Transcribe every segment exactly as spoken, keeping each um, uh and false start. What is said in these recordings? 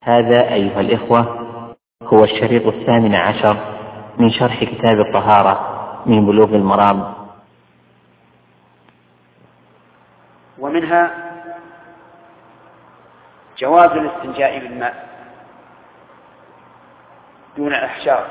هذا أيها الإخوة هو الشريط الثامن عشر من شرح كتاب الطهارة من بلوغ المرام. ومنها جواز الاستنجاء بالماء دون الأحجار،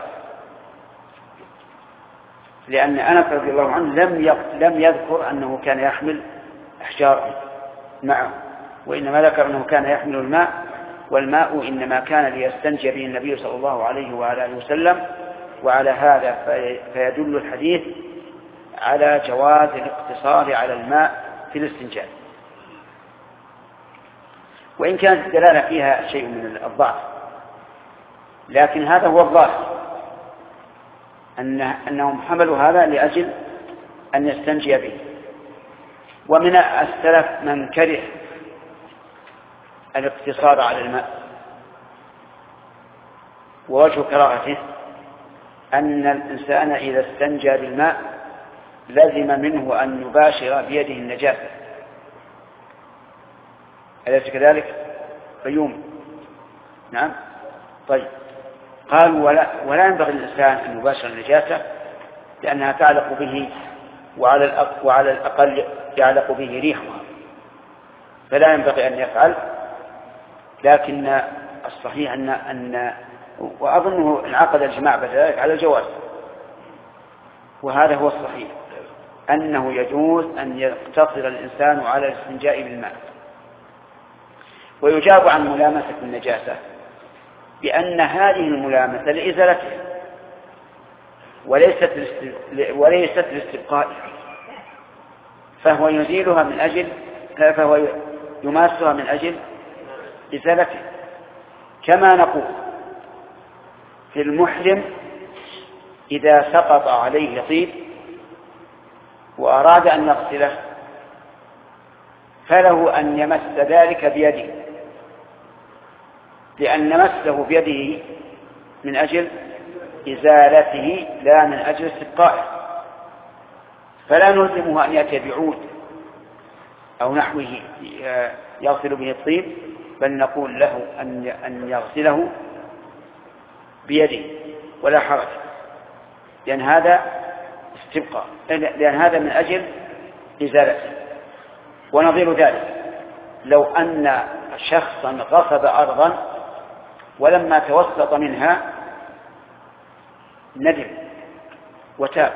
لأن أنس رضي الله عنه لم لم يذكر أنه كان يحمل أحجار معه، وإنما ذكر أنه كان يحمل الماء، والماء إنما كان ليستنجي به النبي صلى الله عليه وآله وسلم. وعلى هذا فيدل الحديث على جواز الاقتصار على الماء في الاستنجاء، وإن كانت الدلالة فيها شيء من الضعف، لكن هذا هو الظاهر، أن أنهم حملوا هذا لأجل أن يستنجي به. ومن السلف من كره الاقتصار على الماء، ووجه كراهته أن الإنسان إذا استنجى بالماء لزم منه أن يباشر بيده النجاسة، أليس كذلك؟ قيوم. نعم. طيب، قالوا ولا, ولا ينبغي للإنسان أن يباشر النجاسة لأنها تعلق به، وعلى وعلى الأقل يعلق به ريحها، فلا ينبغي أن يفعل. لكن الصحيح أن أن وأظنه انعقد الجماع بذلك على الجواز، وهذا هو الصحيح، أنه يجوز أن يقتصر الإنسان على الاستنجاء بالماء. ويجاب عن ملامسة النجاسة بأن هذه الملامسة لإزالتها وليست وليست لاستبقائها، فهو يزيلها من أجل فهو يماسها من أجل إزالتها. كما نقول في المحرم إذا سقط عليه طيب وأراد أن يغسله فله أن يمس ذلك بيده، لأن مسه بيده من أجل إزالته لا من أجل استبقائه، فلا نلزمه أن يأتي بعود أو نحوه يغسل به الطيب، بل نقول له أن يغسله بيده ولا حرج، لأن هذا استبقاء، لأن هذا من أجل إزالته. ونظير ذلك لو أن شخصا غصب أرضا ولما توسط منها ندم وتاب،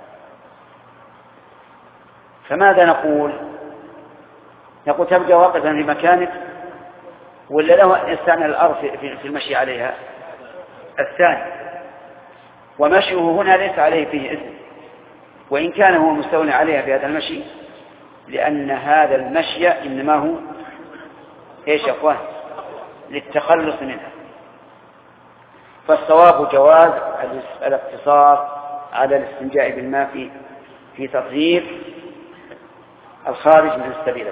فماذا نقول؟ نقول تبقى واقفا في مكانك ولا له يستعمل الأرض في المشي عليها؟ الثاني. ومشيه هنا ليس عليه فيه إثم، وإن كان هو مستولي عليها في هذا المشي، لأن هذا المشي إنما هو إيش يا أخوان؟ للتخلص منها. فالصواب جواز الاقتصار على الاستنجاء بالماء في في تطهير الخارج من السبيل.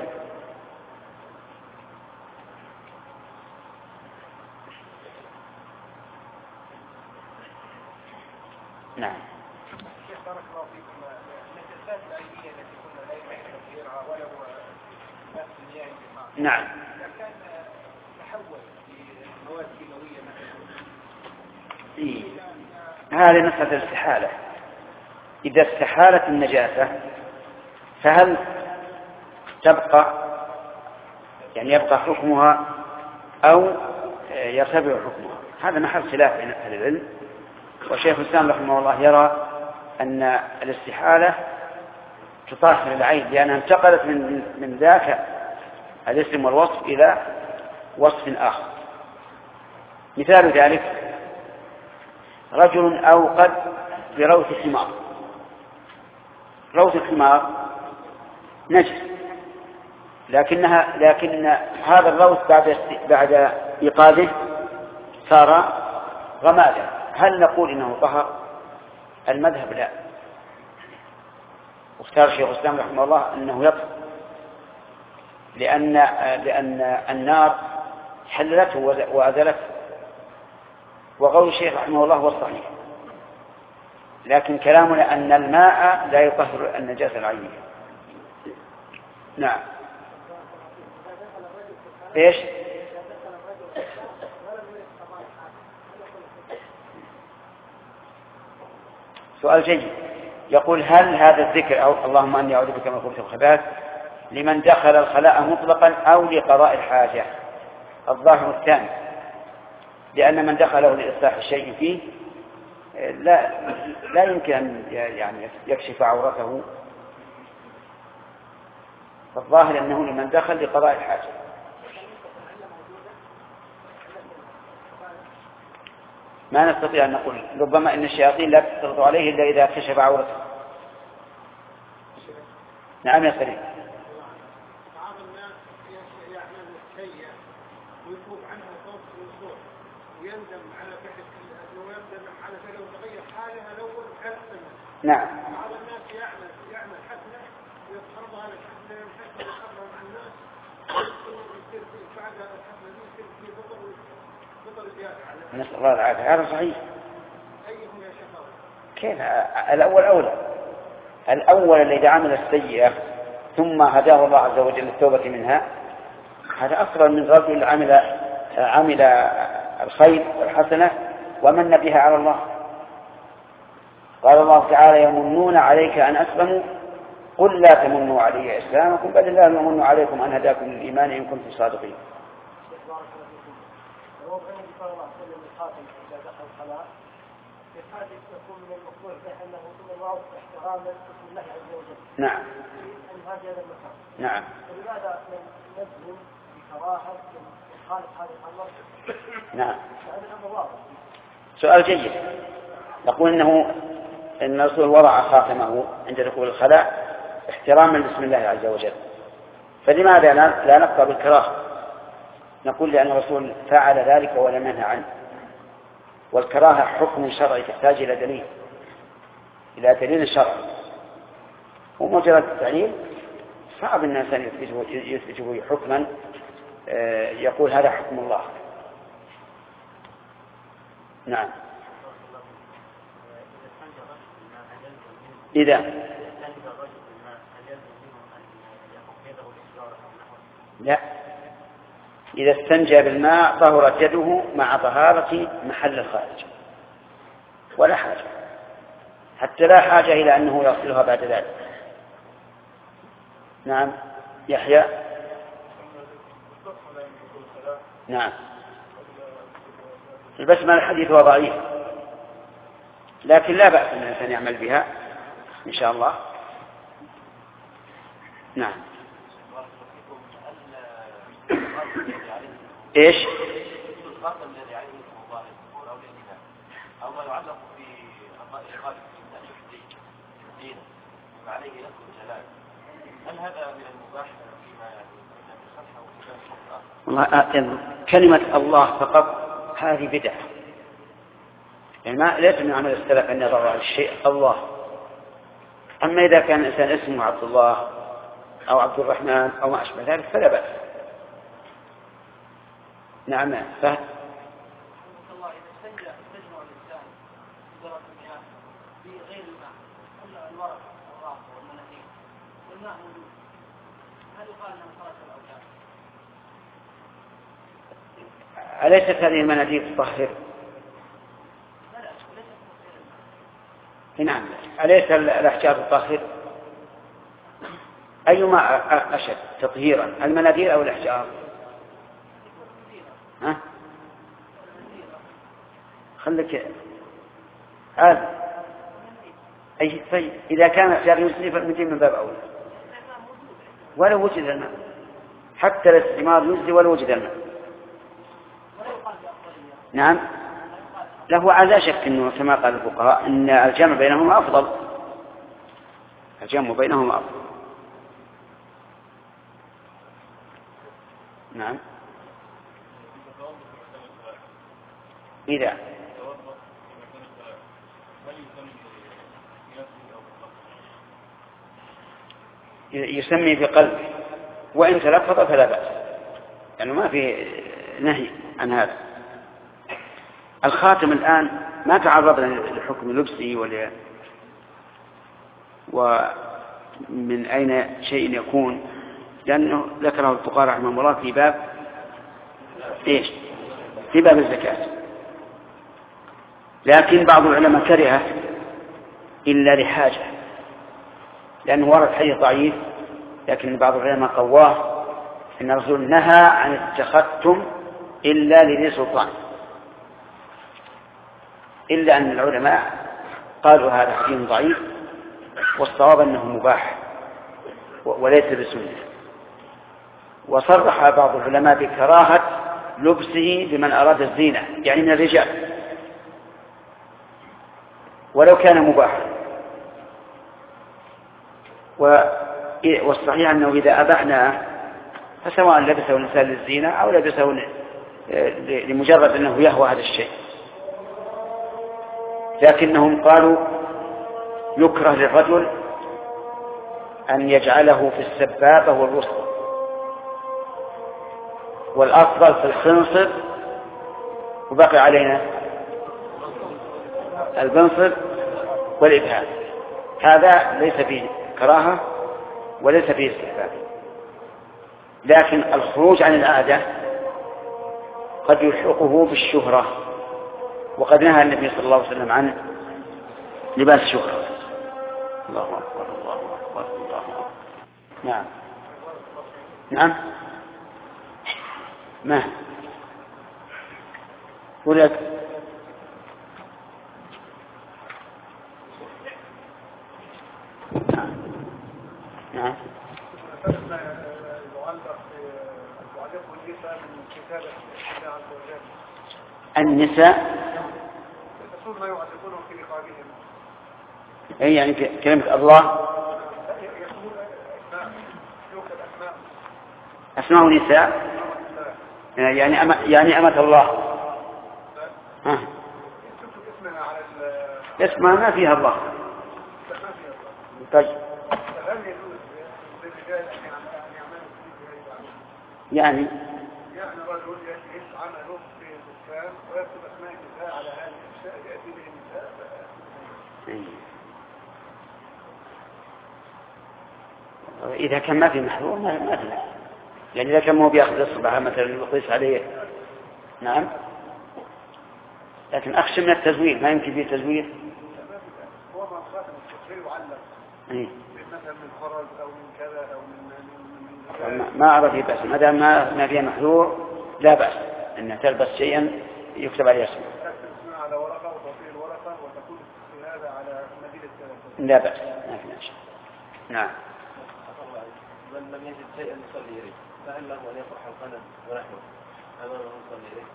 نعم. بارك الله فيكم. النجاسات الأيدية التي كنا لا يمكن تطهيرها ولو ماء المياه بالماء. نعم. إذا كان تحول لمواد كيماوية مثلا. إيه. هذه مسألة الاستحالة. إذا استحالت النجاسة فهل تبقى يعني يبقى حكمها أو يرتفع حكمها؟ هذا محل خلاف بين أهل العلم. وشيخ الإسلام رحمه الله يرى أن الاستحالة تطهر العين، لأنها انتقلت من من ذاك الاسم والوصف إلى وصف آخر. مثال ذلك رجل أوقد بروث حمار، روث الحمار نجس، لكنها لكن هذا الروث بعد بعد إيقاظه صار غمادا، هل نقول إنه طهر؟ المذهب لا، واختار شيخ الإسلام رحمه الله أنه يطهر، لأن لأن النار حللته وأزلته، وقول الشيخ رحمه الله هو الصحيح. لكن كلامنا أن الماء لا يطهر النجاسة العينية. نعم. ايش؟ سؤال جيد. يقول هل هذا الذكر أو اللهم أني أعوذ بك من الخبث والخبائث لمن دخل الخلاء مطلقا أو لقضاء الحاجة؟ الظاهر الثاني، لأن من دخله لإصلاح الشيء فيه لا لا يمكن أن يعني يكشف عورته، فالظاهر أنه لمن دخل لقضاء الحاجة. ما نستطيع أن نقول، ربما إن الشياطين لا تسلط عليه إلا إذا كشف عورته. نعم يا سليم. بعض الناس يعمل السيئة ويتوب عنها صوت الوصول ويندم على فعل ويندم على فعل وتغير حالها الأول حسنة. نعم. بعض الناس يعمل يعمل حسنة ويتخرضها للحسنة ينحسن ويخرج عن الناس ويصير في بعد الحسنة دي يصير في بطل بطل زيادة على. نسأل الله العافية. هذا صحيح. أيهم يا شباب؟ كيف؟ الأول أولى. الأول الذي عمل السيئة ثم هداه الله عز وجل للتوبة منها، هذا أفضل من رجل عمل عمل الخير والحسنة ومن بها على الله. قال الله تعالى يمنون عليك أن أسلموا قل لا تمنوا علي إسلامكم بل الله يمن عليكم أن هداكم للإيمان إن كنتم صادقين. يكون من المقصود بأنه ثم الله احتراما لاسم الله عز وجل. نعم. أن هذا المكان. نعم. ولماذا نجزم بكراهة الخالق هذا الأمر؟ نعم. هذا الأمر واضح. سؤال جيد. نقول إنه إن الرسول وضع خاتمه عند دخول الخلاء احتراما لاسم الله عز وجل، فلماذا لا نبقى بالكراهة؟ نقول لأن الرسول فعل ذلك ولم ينهى عنه، والكراهة حكم شرعي تحتاج إلى دليل إلى دليل شرعي، ومجرد التعليل صعب أن الإنسان يثبته حكما يقول هذا حكم الله. نعم. إذا لا إذا استنجى بالماء طهرت يده مع طهارة محل الخارج ولا حاجة، حتى لا حاجة إلى أنه يغسلها بعد ذلك. نعم. يحيى. نعم. البسمة الحديث هو ضعيف، لكن لا بأس أن الإنسان يعمل بها إن شاء الله. نعم. إيش؟ الخاتم الذي عليه اسم الله أو الإله أو ما يعلق في إغاثة الدين وعليه لفظ الجلال، هل هذا من المباح فيما يصح أو في والله كلمة الله فقط هذه بدعة، يعني ما ليس من عمل السلف أن يضع على الشيء الله. أما إذا كان الإنسان اسمه عبد الله أو عبد الرحمن أو ما أشبه ذلك فلا بأس. نعم. فهد. الله إذا استنجى استجمع الإنسان بدرجة المياه بغير الماء إلا الورق والراس والمناديل والماء موجود، هل يقال أنه خرج الأوجاع؟ أليست هذه المناديل تطهر؟ نعم. أليس الأحجار تطهر؟ أيما أشد تطهيرا، المناديل أو الأحجار؟ ها؟ خلك هذا أي طيب إذا كان الأحجار يجزي فالمدين من باب أولى ولو وجد الماء، حتى الاستثمار يجزي ولو وجد الماء. نعم. له على شك أنه كما قال الفقهاء أن الجمع بينهما أفضل، الجمع بينهما أفضل. نعم. إذا يسمي بقلبه وإن تلفظ فلا بأس، يعني ما في نهي عن هذا. الخاتم الآن ما تعرضنا لحكم لبسه ولا ومن أين شيء يكون، لأنه ذكره الفقهاء رحمه الله في باب إيش؟ في باب الزكاة. لكن بعض العلماء كره إلا لحاجة، لأنه ورد حديث ضعيف لكن بعض العلماء قواه أن الرسول نهى عن التختم إلا لذي سلطان، إلا أن العلماء قالوا هذا حديث ضعيف والصواب أنه مباح وليس بسنة. وصرح بعض العلماء بكراهة لبسه لمن أراد الزينة يعني من الرجال ولو كان مباحا، والصحيح أنه إذا أبحناه فسواء لبسه الإنسان للزينة أو لبسه لمجرد أنه يهوى هذا الشيء، لكنهم قالوا يكره للرجل أن يجعله في السبابة والوسطى، والأفضل في الخنصر، وبقي علينا البنصر والإبهام. هذا ليس فيه كراهة وليس فيه استحباب، لكن الخروج عن العادة قد يلحقه بالشهرة، وقد نهى النبي صلى الله عليه وسلم عن لباس الشهرة. الله أكبر الله أكبر الله أكبر. نعم نعم ما ولك نعم نعم النساء أي يعني كلمة الله أسماء نساء يعني أم يعني أمة الله. ها اسمها ما فيها الله. طيب يعني يعني رجل يعمل في دكان ويكتب اسماء النساء على هذه الاشياء ياتي به النساء. إذا كان ما في محظور ما ما في، يعني إذا كان مو بياخذ الصباح مثلا يقيس عليه. نعم لكن أخشى من التزوير، ما يمكن فيه تزوير. هو ما خاف من التزوير وعلم مثلا من خرج أو من كذا أو من ما أرى فيه بأس ما دام ما ما فيها محذور لا بأس أن تلبس شيئا يكتب عليه اسمه. تكتب على ورقة وتعطيه الورقة وتكون هذا على مدينة الثلاثة. لا بأس ما في مشكلة. نعم. من لم يجد شيئا يصلي إليه فهل له أن يطرح القلم ونحوه أمامه يصلي إليه؟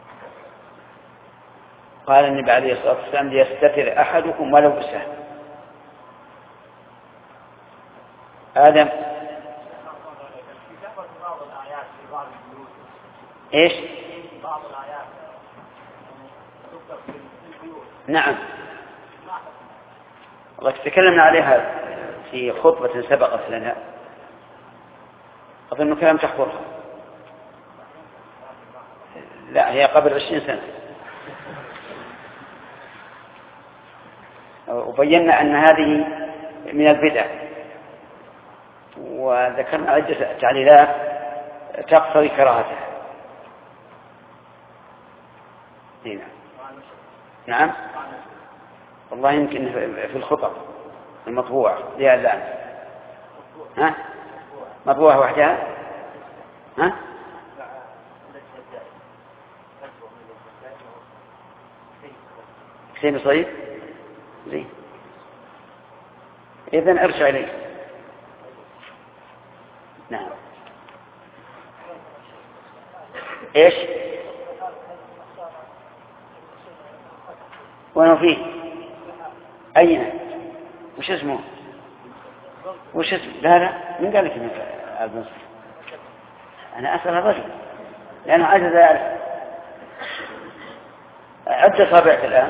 قال النبي عليه الصلاة والسلام ليستتر أحدكم ولو بسهم. آدم إيش؟ بعض الآيات تذكر في البيوت. نعم والله تكلمنا عليها في خطبة سبقت لنا أظن كلام تحضرها. لا هي قبل عشرين سنة، وبينا أن هذه من البدع وذكرنا عدة تعليلات تقتضي كراهتها. هنا. نعم والله يمكن في الخطب المطبوعة لها الآن. ها مطبوعة وحدها. ها حسين صيد زين إذن ارجع إليه. نعم إيش وأنا فيه أين وش اسمه وش اسمه لا لا من قال لك من البنصر؟ أنا أسأل الرجل لأنه عجز يعرف. عد صابعك الآن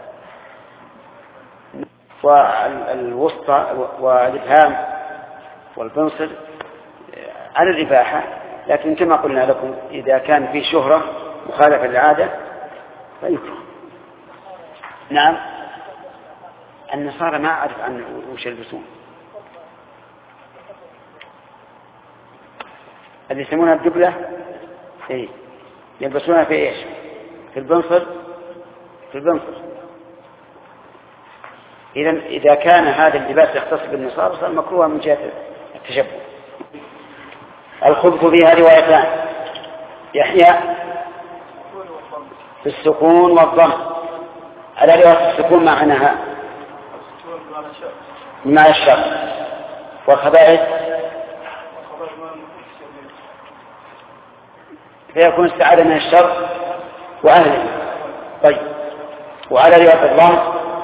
والوسطى والإبهام والبنصر على الإباحة، لكن كما قلنا لكم إذا كان في شهرة مخالفة للعادة فيكره. نعم النصارى ما أعرف عن وش يلبسون، اللي يسمونها الدبلة إيه يلبسونها في إيش؟ في البنصر في البنصر إذا إذا كان هذا اللباس يختص بالنصارى صار مكروها من جهة التشبه. الخبث فيها روايتان، يحيى في السكون والضم. على رواية السكون معناها مع الشر، والخبائث فيكون استعاذة من الشر وأهله. طيب، وعلى رواية الضم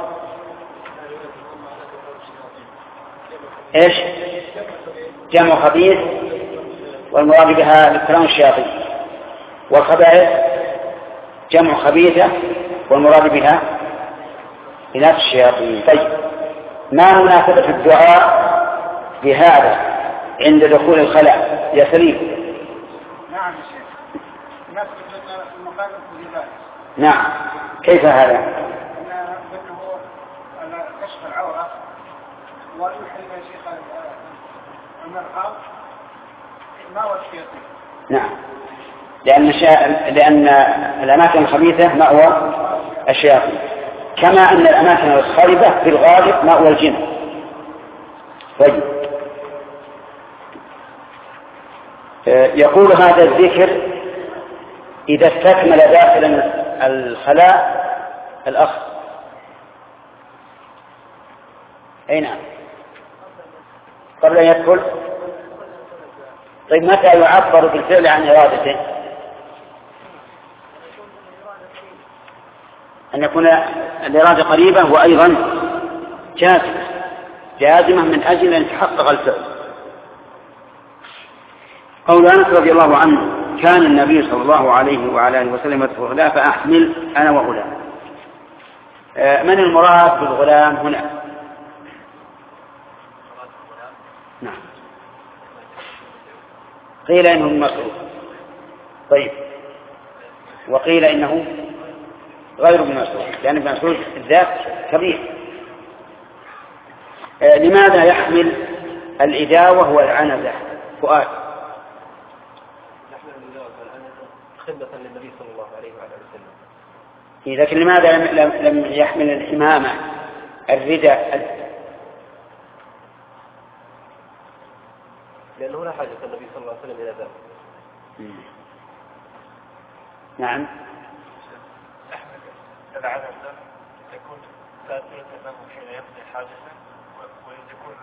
ايش؟ جمع خبيث، والمراد بها ذكران الشياطين، والخبائث جمع خبيثة والمراد بها إناث الشياطين. طيب، ما مناسبة الدعاء بهذا عند دخول الخلاء يا سليم؟ نعم يا شيخ، مناسبة المقام الكذبات. نعم، كيف هذا؟ لأنه كشف العورة ويوحي إلى شيخ المرأة ما هو الشياطين. نعم، لأن, شا... لأن الأماكن الخبيثة مأوى الشياطين، كما أن الأماكن الخاربة في الغالب مأوى الجن. طيب، يقول هذا الذكر إذا استكمل داخل الخلاء الأخ. أي نعم، قبل أن يدخل. طيب، متى يعبر بالفعل عن إرادته؟ أن يكون الإرادة قريبة وأيضا جازمة جازمة من أجل أن يتحقق الفعل. قول أنس رضي الله عنه: كان النبي صلى الله عليه وعلى آله وسلم يدخل الخلاء فأحمل أنا وغلام. من المراد بالغلام هنا؟ نعم، قيل إنه مسعود. طيب، وقيل إنه غير ابن مسعود، لأن ابن مسعود الذات كبير. آه لماذا يحمل الإداوة والعنزة فؤاد؟ يحمل الإداوة والعنزة خدمة للنبي صلى الله عليه وعلى وسلم. لكن لماذا لم, لم يحمل الحمامة الرداء؟ لأنه لا حاجة النبي صلى الله عليه وسلم إلى ذلك. نعم. العنزة تكون ساترة أمامه حين يقضي حاجته، ويكون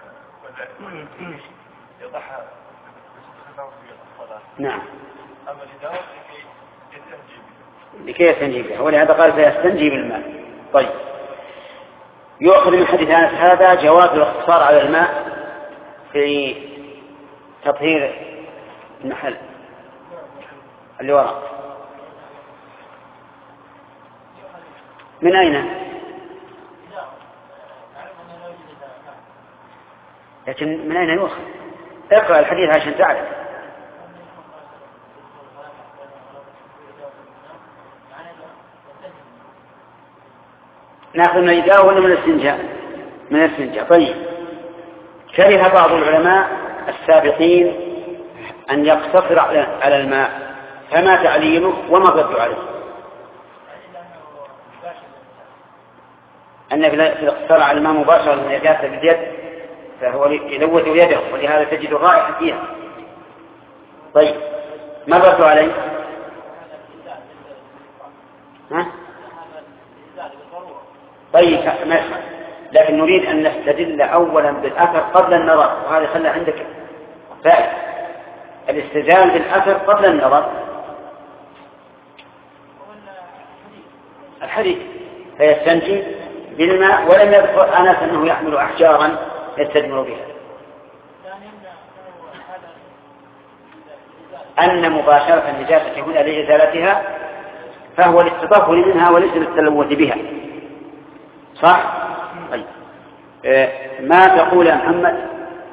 يضعها بصدقه في الصلاة. نعم. أما الإداوة لكي يستنجي به. لكي يستنجي به، ولهذا قال سيستنجي بالماء. طيب، يؤخذ من حديث أنس هذا جواز الاقتصار على الماء في تطهير المحل اللي وراء. من أين؟ لكن من أين يؤخذ؟ اقرأ الحديث عشان تعرف. نأخذ من الإداوة ولا من الاستنجاء؟ من الاستنجاء. طيب، كره بعض العلماء السابقين أن يقتصر على الماء، فما تعليله وما الرد عليه؟ أن في الاقتصار على الماء مباشرة من يجاسة باليد فهو يلوث يده، ولهذا تجد الرائحة فيها. طيب، ما الرد عليه؟ ها؟ طيب، ما يفعل. لكن نريد أن نستدل أولا بالأثر قبل النظر، وهذا خلى عندك فائدة، الاستدلال بالأثر قبل النظر. الحديث فيستنجي بالماء، ولم يذكر أنس أنه يحمل أحجارا يستجمر بها. أن مباشرة النجاسة هنا لإزالتها فهو للتطهر منها وليس للتلوث بها. صح؟ طيب، آه ما تقول يا محمد؟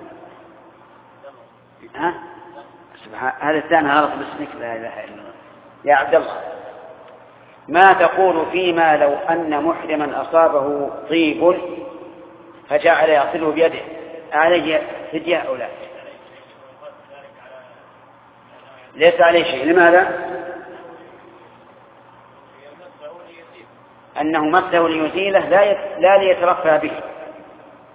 ها؟ سبحان هذا الثاني غلط باسمك، لا إله إلا الله. يا عبد الله، ما تقول فيما لو أن محرما أصابه طيب فجعل يغسله بيده، عليه فدية أو لا؟ ليس عليه شيء. لماذا؟ أنه مسه ليزيله لا لا ليترفع به،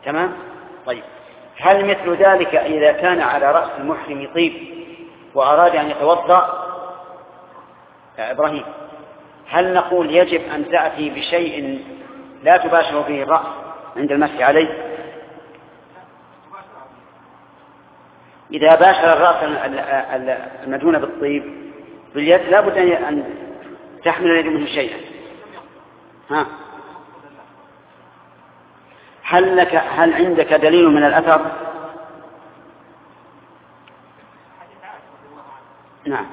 تمام. طيب هل مثل ذلك إذا كان على رأس المحرم طيب وأراد أن يتوضأ يا إبراهيم، هل نقول يجب أن تأتي بشيء لا تباشر به الرأس عند المسح عليه؟ إذا باشر الرأس المدهون بالطيب باليد لا بد أن تحمل اليد منه شيئا. ها هل لك هل عندك دليل من الأثر؟ نعم.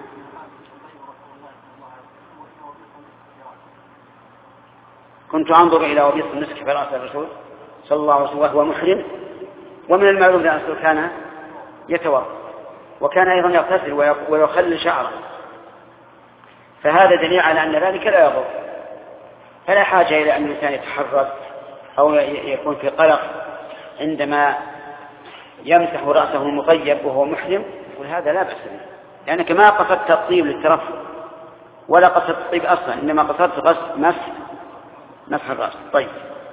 كنت أنظر إلى وبيص المسك في رأس الرسول صلى الله عليه وسلم وهو محرم، ومن المعلوم أن الرسول كان يتوضأ وكان أيضا يغتسل ويخلل شعره، فهذا دليل على أن ذلك لا يضر، فلا حاجة إلى أن الإنسان يتحرك أو يكون في قلق عندما يمسح رأسه المطيب وهو محرم، يقول هذا لا بأس به، لأنك ما قصدت الطيب للترفه ولا قصدت الطيب أصلا، إنما قصدت قصد مسح مسح الرأس. طيب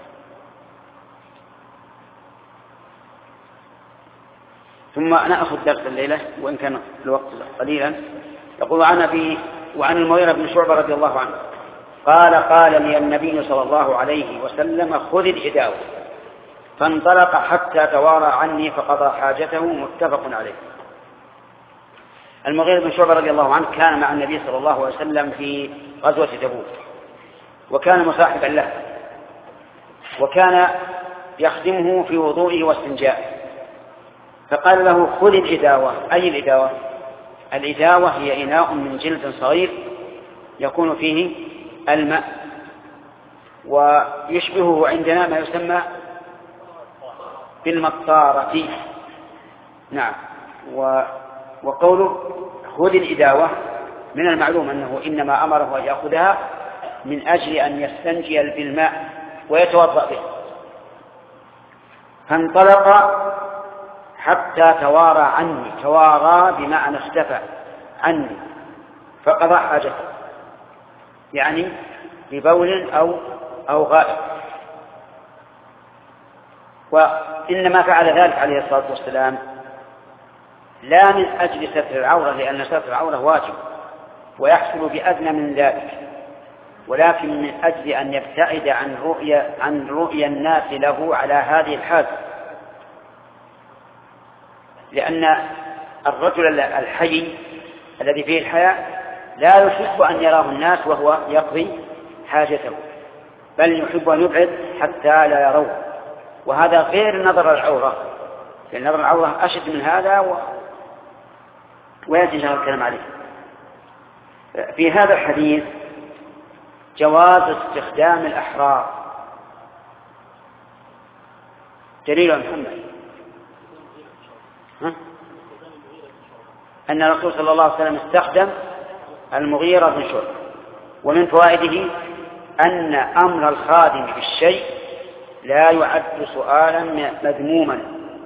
ثم نأخذ درس الليلة وإن كان الوقت قليلا. يقول عن أبي وعن المغيرة بن شعبة رضي الله عنه قال قال لي النبي صلى الله عليه وسلم خذ الإداوة، فانطلق حتى توارى عني فقضى حاجته، متفق عليه. المغيرة بن شعبة رضي الله عنه كان مع النبي صلى الله عليه وسلم في غزوة تبوك، وكان مصاحبا له، وكان يخدمه في وضوئه واستنجاء، فقال له خذ الإداوة. أي الإداوة؟ الإداوة هي إناء من جلد صغير يكون فيه الماء، ويشبهه عندنا ما يسمى بالمطارة. نعم. وقوله خذ الإداوة من المعلوم أنه إنما أمره أن يأخذها من أجل أن يستنجي بالماء ويتوضأ به. فانطلق حتى توارى عني، توارى بمعنى اختفى عني، فقضى حاجته، يعني ببول أو أو غائط. وإنما فعل ذلك عليه الصلاة والسلام لا من أجل ستر العورة، لأن ستر العورة واجب ويحصل بأدنى من ذلك، ولكن من أجل أن يبتعد عن رؤية عن رؤية الناس له على هذه الحال، لأن الرجل الحي الذي فيه الحياء لا يحب أن يراه الناس وهو يقضي حاجته، بل يحب أن يبعد حتى لا يروه، وهذا غير نظر العورة، لأن نظر العورة أشد من هذا و... ويأتي شهر الكلام عليه. في هذا الحديث جواز استخدام الأحرار. دليل يا محمد ها؟ أن الرسول صلى الله عليه وسلم استخدم المغيرة بن شعبة. ومن فوائده أن أمر الخادم بالشيء لا يعد سؤالا مذموما،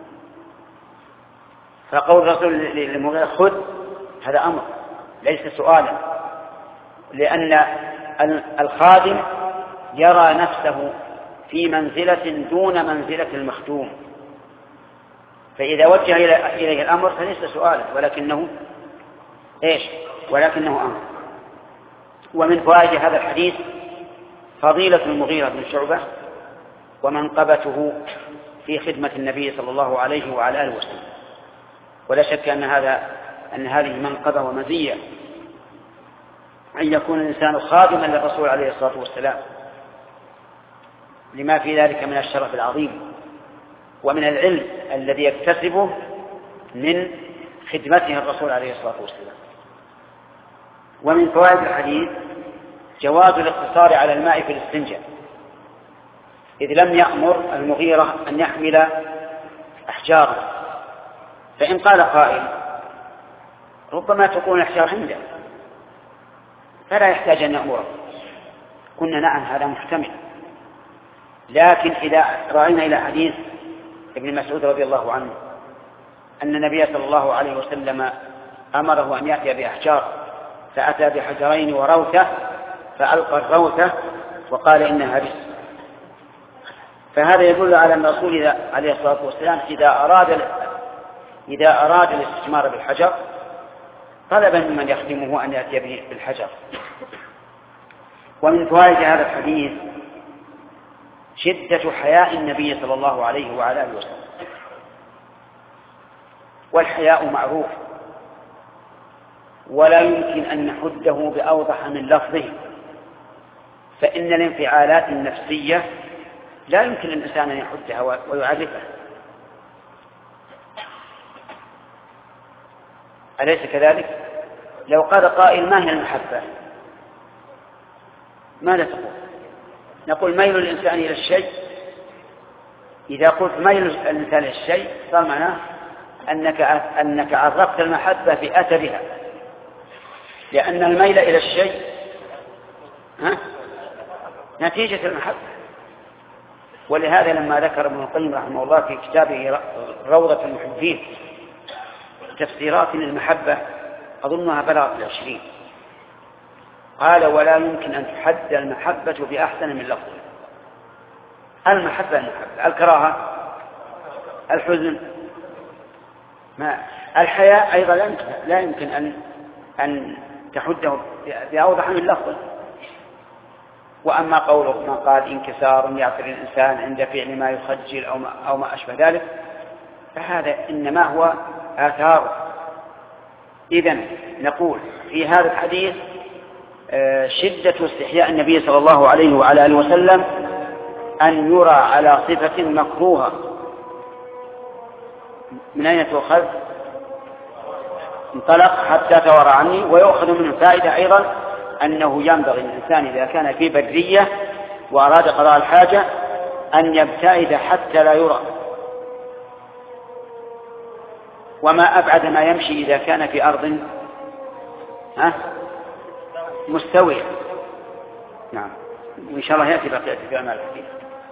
فقول الرسول للمغيرة خذ هذا أمر ليس سؤالا، لأن الخادم يرى نفسه في منزلة دون منزلة المخدوم، فإذا وجه إليه الأمر فليس سؤالا ولكنه إيش ولكنه أمر. ومن فوائد هذا الحديث فضيلة المغيرة بن شعبة ومنقبته في خدمة النبي صلى الله عليه وعلى آله وسلم، ولا شك أن هذا أن هذه منقبة ومزية أن يكون الإنسان خادما للرسول عليه الصلاة والسلام، لما في ذلك من الشرف العظيم ومن العلم الذي يكتسبه من خدمته الرسول عليه الصلاة والسلام. ومن فوائد الحديث جواز الاقتصار على الماء في الاستنجاء، إذ لم يأمر المغيرة أن يحمل أحجارا، فإن قال قائل ربما تكون الأحجار عنده فلا يحتاج أن يأمره، قلنا نعم هذا محتمل. لكن إذا رأينا إلى حديث ابن مسعود رضي الله عنه أن النبي صلى الله عليه وسلم أمره أن يأتي بأحجار، فأتى بحجرين وروثة، فألقى الروثة وقال إنها رجس، فهذا يدل على أن الرسول عليه الصلاة والسلام إذا أراد إذا أراد الاستثمار بالحجر طلب ممن يخدمه أن يأتي به بالحجر. ومن فوائد هذا الحديث شدة حياء النبي صلى الله عليه وعلى آله وسلم. والحياء معروف ولا يمكن أن نحده بأوضح من لفظه، فإن الانفعالات النفسية لا يمكن للإنسان أن يحدها ويعرفها، أليس كذلك؟ لو قال قائل ما هي المحبة ماذا تقول؟ نقول ميل الإنسان إلى الشيء. إذا قلت ميل الإنسان إلى الشيء صار معناه أنك أنك عرفت المحبة بأثرها، لأن الميل إلى الشيء ها؟ نتيجة المحبة. ولهذا لما ذكر ابن القيم رحمه الله في كتابه روضة المحبين تفسيرات للمحبة أظنها بلغت العشرين، قال ولا يمكن أن تحد المحبة بأحسن من لفظ. المحبة المحبة، الكراهة، الحزن، ما الحياء أيضا لا يمكن أن أن تحده بأوضح من لفظ. وأما قوله ما قال انكسار يعتري الإنسان عند فعل ما يخجل أو ما, أو ما أشبه ذلك فهذا إنما هو آثار. إذن نقول في هذا الحديث شدة استحياء النبي صلى الله عليه وعلى آله وسلم أن يرى على صفة مكروهة. من أين تؤخذ؟ انطلق حتى توارى عني. ويؤخذ منه فائدة أيضا أنه ينبغي للإنسان إذا كان في برية وأراد قضاء الحاجة أن يبتعد حتى لا يرى، وما أبعد ما يمشي إذا كان في أرض ها مستوية. نعم، وإن شاء الله يأتي بقية في أعمال الحديث.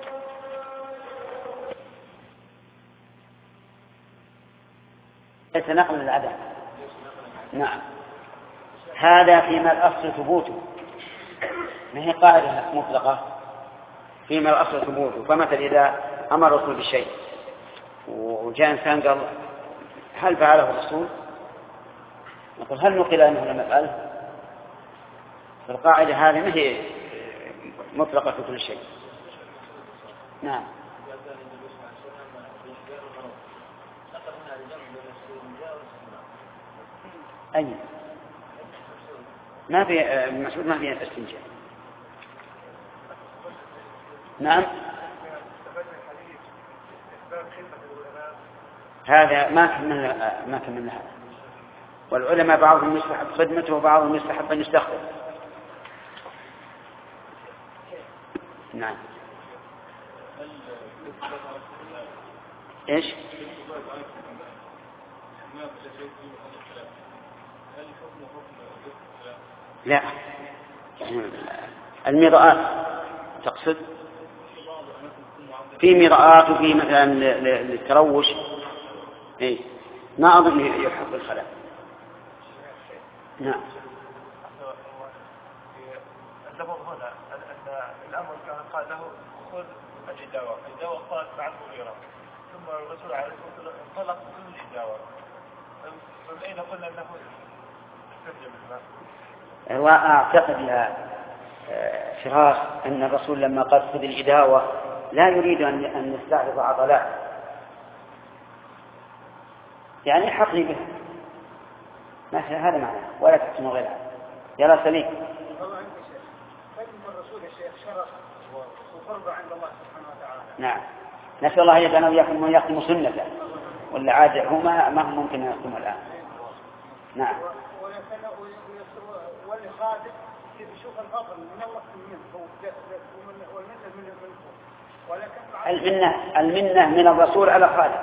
يتنقل العدم. نعم، هذا فيما الأصل ثبوته، ما هي قاعدة مطلقة، فيما الأصل ثبوته. فمثل إذا أمر الرسول بالشيء وجاء إنسان قال هل فعله الرسول؟ نقول هل نقل أنه لم يفعله؟ فالقاعدة هذه ما هي مطلقة في كل شيء. نعم. أي ما في المسؤول ما في استنجاء. نعم، هذا ما كملنا ما كملنا هذا. والعلماء بعضهم يستحب خدمته وبعضهم يستحب أن يستخدم. نعم. إيش؟ لا، المرآة تقصد في مرآة وفي مثلا للتروش. إيه؟ ما أظن يحب الخلاء. نعم. اللفظ هنا أن الأمر كان قال له خذ الجداوة، الجداوة قالت بعد مغيرة، ثم الرسول عليه الصلاة والسلام انطلق كل الجداوة، فمن أين قلنا أنه استخدم الماء؟ وأعتقد يا فراس أن الرسول لما قال خذ الجداوة لا يريد أن يستعرض عضلات، يعني حقني بها، ما هذا معنى ولا تحسن غيرها. يلا سليم. والله عندي شيء كلمة الرسول يا شيخ شرف وفرض عند الله سبحانه وتعالى. نعم، نسأل الله يجعلنا وإياكم من يخدم سنته، ولا عاد هو ما ما هو ممكن يخدمه الآن. نعم. والخادم يشوف الفضل من الله منه والمنة من منه، ولكن المنة المنة من الرسول على خادم.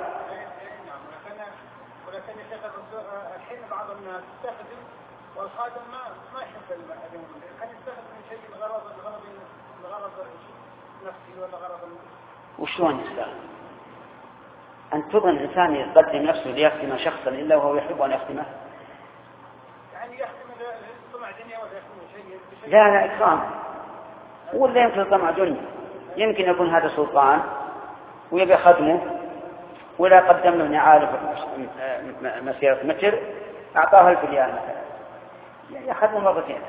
ولكن يشوف الرسول الحين بعض الناس يستخدم والخادم ما ما يحب اليوم، كان يستخدم من شيء الغرض الغرض الغرض نفسي ولا غرض. وشلون يستخدم؟ أن تظن الإنسان يقدم نفسه ليخدم شخصا إلا وهو يحب أن يخدمه. يعني يخدم طمع دنيا ولا يخدم شيء؟ لا لا إكرام، ولا يمكن طمع دنيا. يمكن يكون هذا سلطان ويبي خدمه ولا قدم له نعاله مسيرة متر أعطاه الف ريال مثلا يخدم مرتين.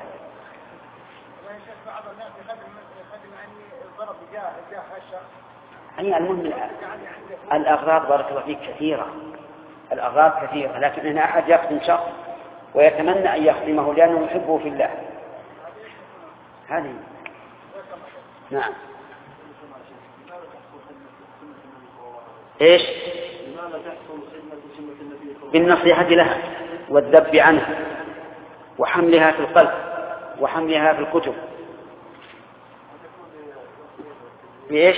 يعني المهم الأغراض بارك الله فيك كثيرة، الأغراض كثيرة، لكن إن أحد يخدم شخص ويتمنى أن يخدمه لأنه يحبه في الله هذه. نعم. إيش؟ بالنصيحة لها والذب عنها وحملها في القلب وحملها في الكتب. بإيش؟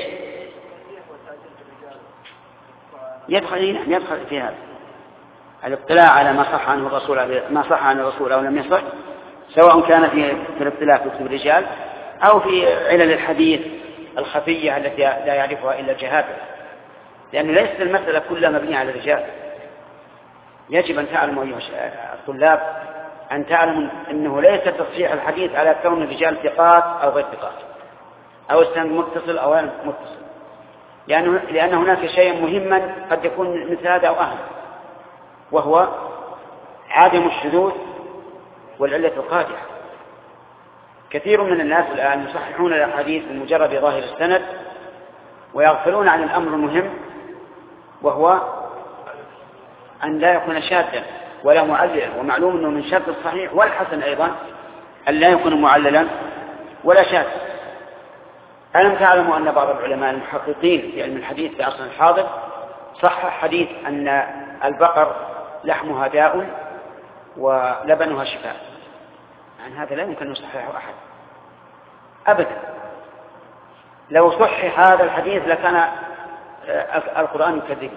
يدخل يدخل في هذا الاطلاع على ما صح عنه الرسول ما صح عن الرسول أو لم يصح، سواء كان في في الاطلاع في كتب الرجال أو في علل الحديث الخفية التي لا يعرفها إلا الجهابرة، لأن ليست المسألة كلها مبنية على الرجال. يجب أن تعلموا أيها الطلاب أن تعلموا أنه ليس تصحيح الحديث على كون الرجال ثقات أو غير ثقات أو السند متصل أو غير متصل، لأنه لأن هناك شيء مهما قد يكون مثل هذا أو أهم، وهو عدم الشذوذ والعلة القادحة. كثير من الناس الآن يصححون الحديث بمجرد ظاهر السند ويغفلون عن الأمر المهم، وهو أن لا يكون شاذا ولا معللا. ومعلوم أنه من شرط الصحيح والحسن أيضا أن لا يكون معللا ولا شاذا. ألم تعلموا أن بعض العلماء المحققين في علم الحديث في عصرنا الحاضر صحح حديث أن البقر لحمها داء ولبنها شفاء؟ عن هذا لا يمكن أن يصححه أحد أبدا. لو صحح هذا الحديث لكان القرآن يكذب،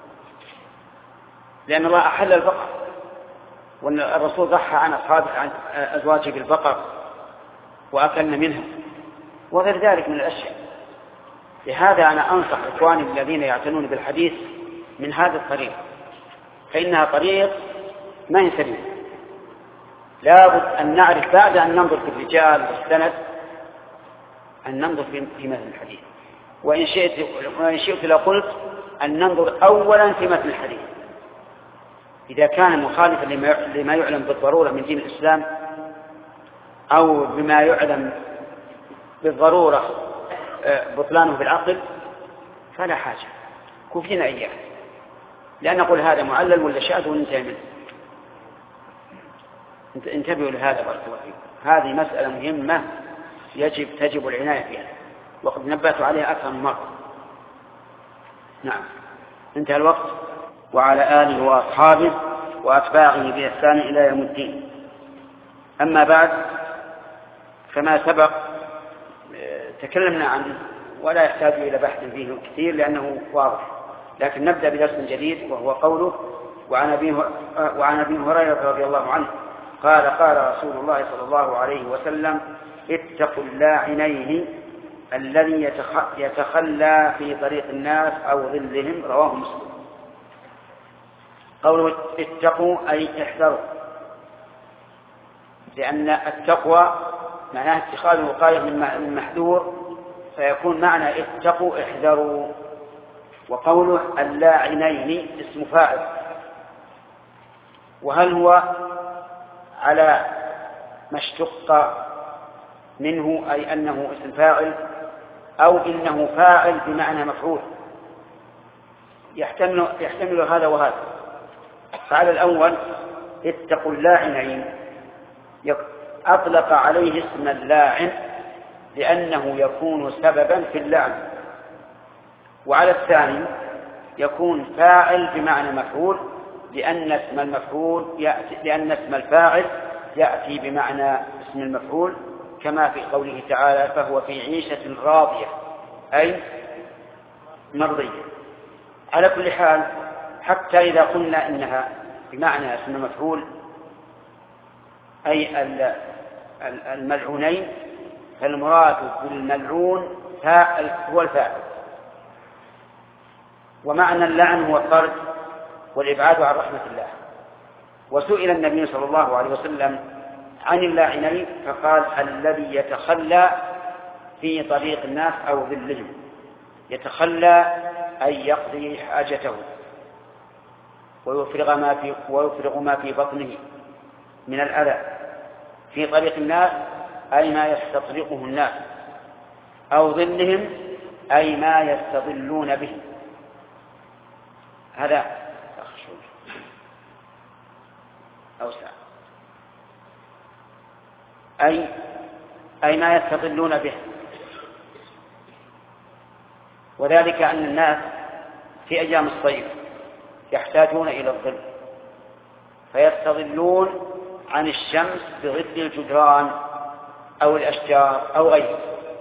لأن الله أحل البقر وأن الرسول ضحى عن أصحابه عن أزواجه بالبقر وأكلنا منها وغير ذلك من الأشياء. لهذا أنا أنصح إخواني الذين يعتنون بالحديث من هذا الطريق، فإنها طريق ما ينسلم. لابد أن نعرف بعد أن ننظر في الرجال والسند أن ننظر في متن الحديث، وإن شئت وإن شئت لقلت أن ننظر أولا في متن الحديث. إذا كان مخالفا لما يعلم بالضرورة من دين الإسلام أو بما يعلم بالضرورة بطلانه بالعقل فلا حاجة، كفينا إياه، لأن نقول هذا معلل ولا شاذ وننتهي منه. انتبهوا لهذا بارك الله فيكم، هذه مسألة مهمة يجب تجب العناية بها، وقد نبهت عليها أكثر من مرة. نعم، انتهى الوقت. وعلى آله وأصحابه وأتباعه بإحسان إلى يوم الدين. أما بعد، فما سبق تكلمنا عنه ولا يحتاج إلى بحث فيه كثير لأنه واضح، لكن نبدأ بدرس جديد وهو قوله: وعن أبي هريرة رضي الله عنه قال: قال رسول الله صلى الله عليه وسلم: اتقوا اللاعنين الذي يتخلى في طريق الناس أو ظلهم. رواه مسلم. قوله اتقوا أي احذروا، لأن التقوى معناه اتخاذ الوقاية من محذور، فيكون معنى اتقوا احذروا. وقوله اللاعنين اسم فاعل، وهل هو على ما اشتق منه أي أنه اسم فاعل، أو إنه فاعل بمعنى مفعول؟ يحتمل, يحتمل هذا وهذا. فعلى الأول اتقوا اللاعنين أطلق عليه اسم اللاعن لأنه يكون سببا في اللعن، وعلى الثاني يكون فاعل بمعنى مفعول لأن اسم المفعول يأتي لأن اسم الفاعل يأتي بمعنى اسم المفعول، كما في قوله تعالى: فهو في عيشة راضية أي مرضية. على كل حال، حتى إذا قلنا إنها بمعنى اسم المفعول أي الملعونين، فالمراد بالملعون هو الفاعل، ومعنى اللعن هو الطرد والإبعاد عن رحمة الله. وسئل النبي صلى الله عليه وسلم عن اللاعنين فقال: الذي يتخلى في طريق الناس أو ظلهم. يتخلى أن يقضي حاجته ويفرغ ما في, ويفرغ ما في بطنه من الأذى في طريق الناس، أي ما يستطرقه الناس، أو ظلهم، أي ما يستظلون به. هذا أوسع. أي أي ما يستظلون به، وذلك أن الناس في أيام الصيف يحتاجون إلى الظل فيستظلون عن الشمس بظل الجدران أو الأشجار أو غيره،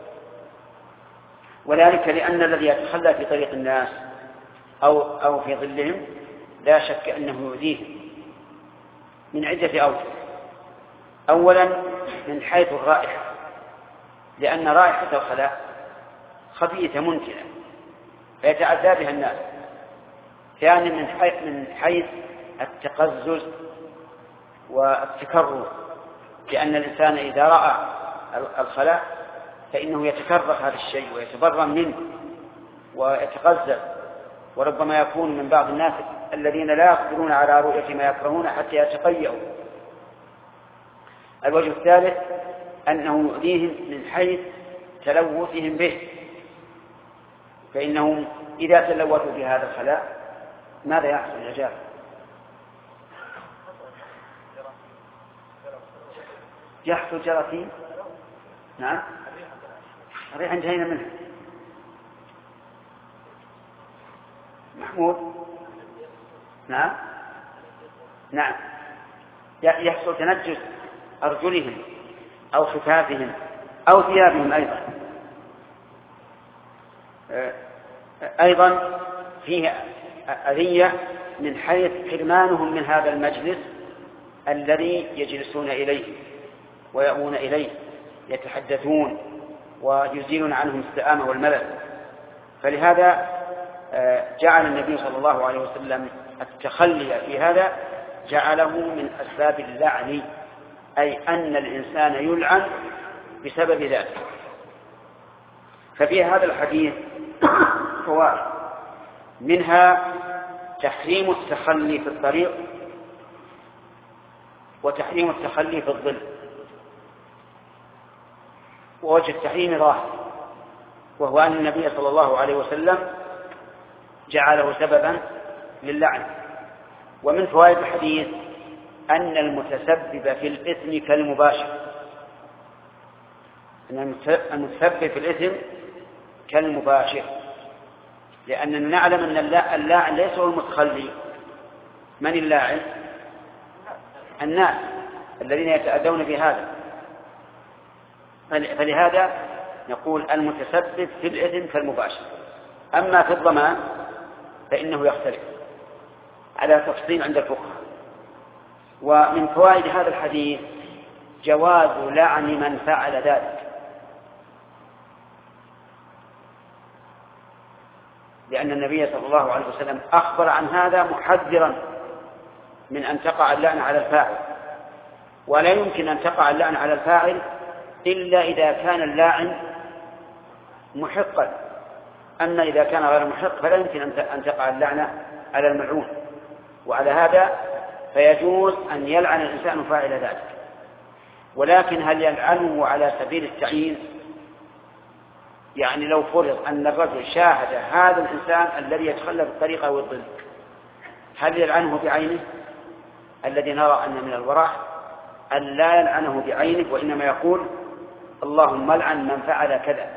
وذلك لأن الذي يتخلى في طريق الناس أو, أو في ظلهم لا شك أنه يؤذيه من عدة أوجه. أولا من حيث الرائحة، لأن رائحة الخلاء خبيثة منتنة فيتعذى بها الناس. ثانيا من حيث التقزز والتكرر، لأن الإنسان إذا رأى الخلاء فإنه يتكرر هذا الشيء ويتبرم منه ويتقزز، وربما يكون من بعض الناس الذين لا يقدرون على رؤية ما يكرهون حتى يتقيأوا. الوجه الثالث أنه يؤذيهم من حيث تلوثهم به، فإنهم إذا تلوثوا بهذا الخلاء ماذا يحصل يا جار؟ يحصل جراثيم. نعم، الريح انتهينا منها. محمود. نعم نعم يحصل تنجس أرجلهم أو خفافهم أو ثيابهم أيضا. أيضا فيه أذية من حيث حرمانهم من هذا المجلس الذي يجلسون إليه ويأوون إليه، يتحدثون ويزيلون عنهم السآمة والملل. فلهذا جعل النبي صلى الله عليه وسلم التخلي في هذا جعله من أسباب اللعن، أي أن الإنسان يلعن بسبب ذلك. ففي هذا الحديث فوائد، منها تحريم التخلي في الطريق وتحريم التخلي في الظل، ووجه التحريم ظاهر، وهو أن النبي صلى الله عليه وسلم جعله سببا للعن. ومن فوائد الحديث أن المتسبب في الإثم كالمباشر، أن المتسبب في الإثم كالمباشر، لأننا نعلم أن اللاعن ليس هو المتخلي. من اللاعن؟ الناس الذين يتأذون بهذا. فلهذا نقول المتسبب في الإثم كالمباشر. أما في الضمان فإنه يختلف على تفصيل عند الفقهاء. ومن فوائد هذا الحديث جواز لعن من فعل ذلك، لأن النبي صلى الله عليه وسلم أخبر عن هذا محذرا من أن تقع اللعنة على الفاعل، ولا يمكن أن تقع اللعنة على الفاعل إلا إذا كان اللاعن محقا. أما إذا كان غير محق فلا يمكن أن تقع اللعنة على الملعون. وعلى هذا فيجوز أن يلعن الإنسان فاعل ذلك، ولكن هل يلعنه على سبيل التعيين؟ يعني لو فرض أن الرجل شاهد هذا الإنسان الذي يتخلى بالطريقة والظل، هل يلعنه بعينه؟ الذي نرى أن من الورع أن لا يلعنه بعينه، وإنما يقول اللهم لعن من فعل كذا،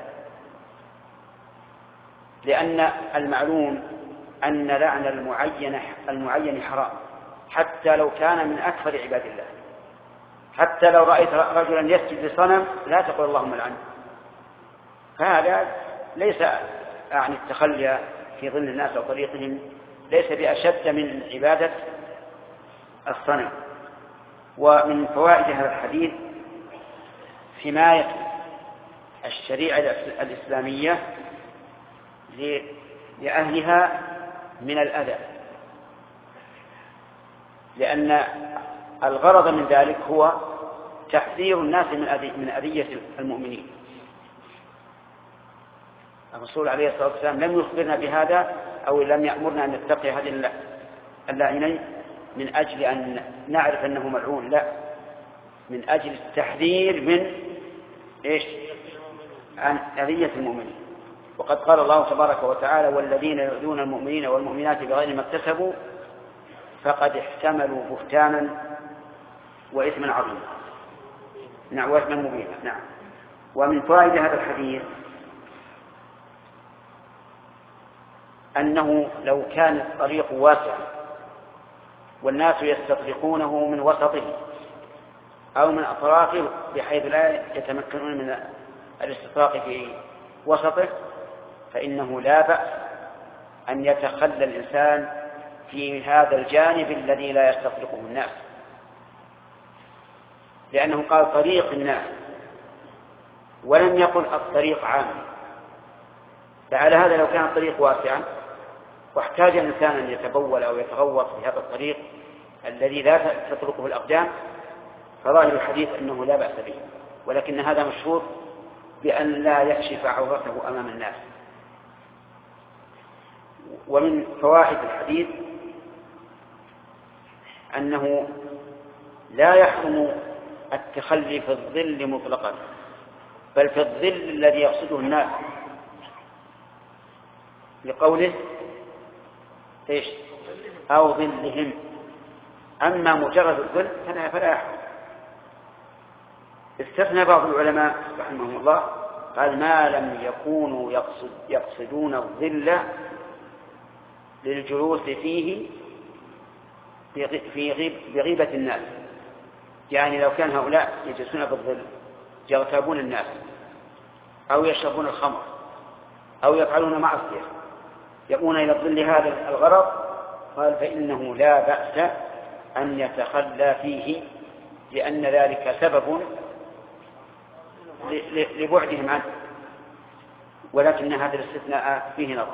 لأن المعلوم أن لعن المعين المعين حرام، حتى لو كان من أكثر عباد الله. حتى لو رأيت رجلا يسجد لصنم لا تقول اللهم لعنه، فهذا ليس يعني التخلي في ظل الناس وطريقهم ليس بأشد من عبادة الصنم. ومن فوائد هذا الحديث حماية الشريعة الإسلامية لأهلها من الأذى، لأن الغرض من ذلك هو تحذير الناس من أذية المؤمنين. الرسول عليه الصلاة والسلام لم يخبرنا بهذا أو لم يأمرنا أن نتقي هذه اللعينين من أجل أن نعرف أنه ملعون، لا، من أجل التحذير من إيش؟ عن أذية المؤمنين. وقد قال الله تبارك وتعالى: والذين يؤذون المؤمنين والمؤمنات بغير ما اكتسبوا فقد احتملوا بهتانا وإثما عظيما. نعم، وإثما مبينا. نعم. ومن فوائد هذا الحديث أنه لو كان الطريق واسعا والناس يستطرقونه من وسطه أو من أطرافه بحيث لا يتمكنون من الاستطراق في وسطه، فإنه لا بأس أن يتخلى الإنسان في هذا الجانب الذي لا يستطرقه الناس، لأنه قال طريق الناس ولم يقل الطريق عام. فعلى هذا لو كان الطريق واسعا واحتاج الإنسان أن يتبول أو يتغوط في هذا الطريق الذي لا تطرقه الأقدام فظاهر الحديث أنه لا بأس به، ولكن هذا مشروط بأن لا يكشف عورته أمام الناس. ومن فوائد الحديث أنه لا يحرم التخلي في الظل مطلقا، بل في الظل الذي يقصده الناس، لقوله إيش؟ أو ظلهم. أما مجرد الظل فلا يحرم. استثنى بعض العلماء رحمهم الله قال: ما لم يكونوا يقصد يقصدون الظل للجلوس فيه في غيب بغيبة الناس. يعني لو كان هؤلاء يجلسون بالظل يغتابون الناس أو يشربون الخمر أو يفعلون معصية يأوون إلى الظل هذا الغرض، قال: فإنه لا بأس أن يتخلى فيه، لأن ذلك سبب لبعدهم عنه. ولكن هذا الاستثناء فيه نظر،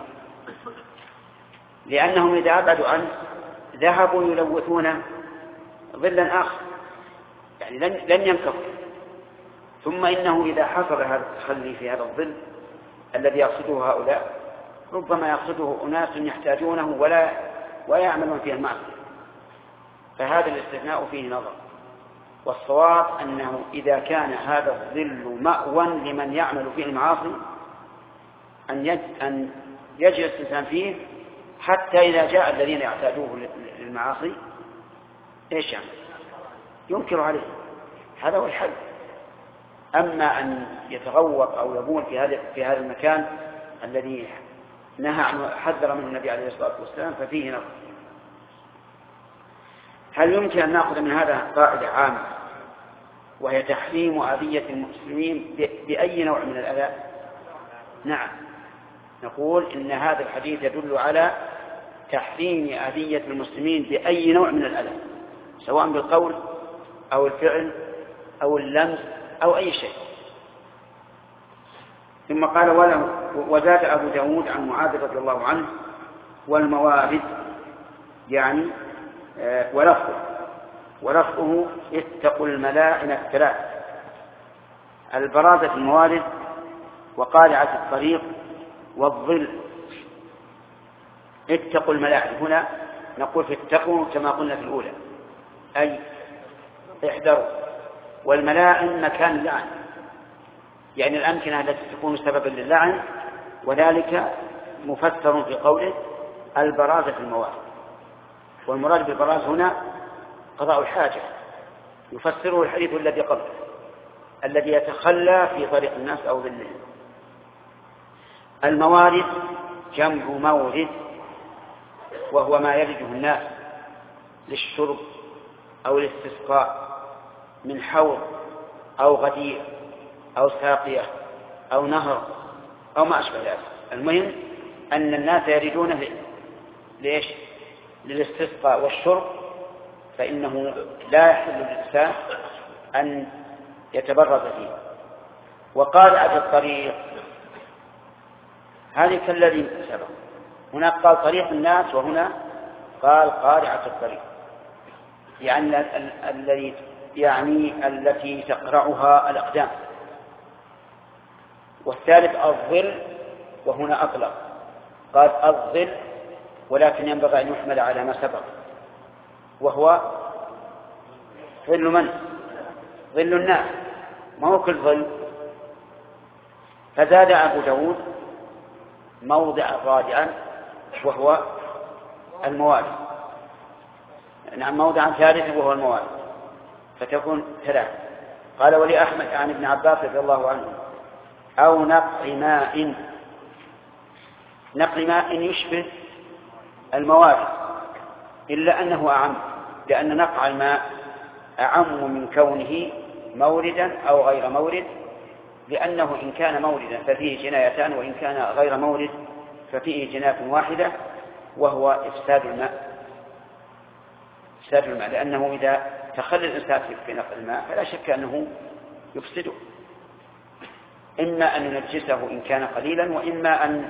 لأنهم إذا أبعدوا عنه ذهبوا يلوثون ظلا آخر، يعني لن ينكفوا. ثم إنه إذا حصل هذا التخلي في هذا الظل الذي يقصده هؤلاء ربما يقصده أناس يحتاجونه ولا ولا يعملون فيه المعصية، فهذا الاستثناء فيه نظر. والصواب أنه إذا كان هذا الظل مأوى لمن يعمل فيه المعاصي أن يجلس الإنسان فيه حتى إذا جاء الذين يعتادوه للمعاصي إيش يعني؟ ينكر عليه. هذا هو الحل. أما أن يتغوط أو يبول في هذا في هذا المكان الذي نهى عنه حذر منه النبي عليه الصلاة والسلام ففيه نظر. هل يمكن أن نأخذ من هذا قاعدة عامة وهي تحريم أذية المسلمين بأي نوع من الأذى؟ نعم، نقول إن هذا الحديث يدل على تحريم أذية المسلمين بأي نوع من الأذى، سواء بالقول أو الفعل أو اللمس أو أي شيء. ثم قال: وله وزاد أبو داود عن معاذ رضي الله عنه: والموارد، يعني آه ولفظه ولفظه اتقوا الملاعن الثلاث: البرازة في الموارد وقارعة الطريق والظل. اتقوا الملاعن هنا نقول في اتقوا كما قلنا في الأولى، أي احذروا. والملاعن مكان اللعن، يعني الأمكنة التي تكون سببا للعن، وذلك مفسر في قوله البرازة في الموارد. والمراد بالبراز هنا قضاء الحاجة، يفسره الحديث الذي قبله الذي يتخلى في طريق الناس أو ظلهم. الموارد جمع مورد، وهو ما يرده الناس للشرب أو الاستسقاء من حوض أو غدير أو ساقية أو نهر أو ما أشبه ذلك. المهم أن الناس يريدونه ليش؟ للاستسقاء والشرب، فإنه لا يحل للإنسان أن يتبرز فيه. وقارعة الطريق هذه كالذي سبق، هناك قال طريق الناس وهنا قال قارعة الطريق، يعني الذي يعني التي تقرعها الأقدام. والثالث الظل وهنا أطلق قال الظل، ولكن ينبغي أن يحمل على ما سبق، وهو ظل من؟ ظل الناس، ما هو كل ظل. فزاد أبو داود موضع رابعا وهو الموارد، نعم موضعا ثالثا وهو الموارد، فتكون ثلاثة. قال ولأحمد عن ابن عباس رضي الله عنه أو نقع ماء. نقع ماء يشبه الموارد إلا أنه أعم، لأن نقع الماء أعم من كونه موردا أو غير مورد، لأنه إن كان موردا ففيه جنايتان، وإن كان غير مورد ففيه جناية واحدة، وهو إفساد الماء. إفساد الماء لأنه إذا تخلى الإنسان في نقع الماء فلا شك أنه يفسده، إما أن ينجسه إن كان قليلا، وإما أن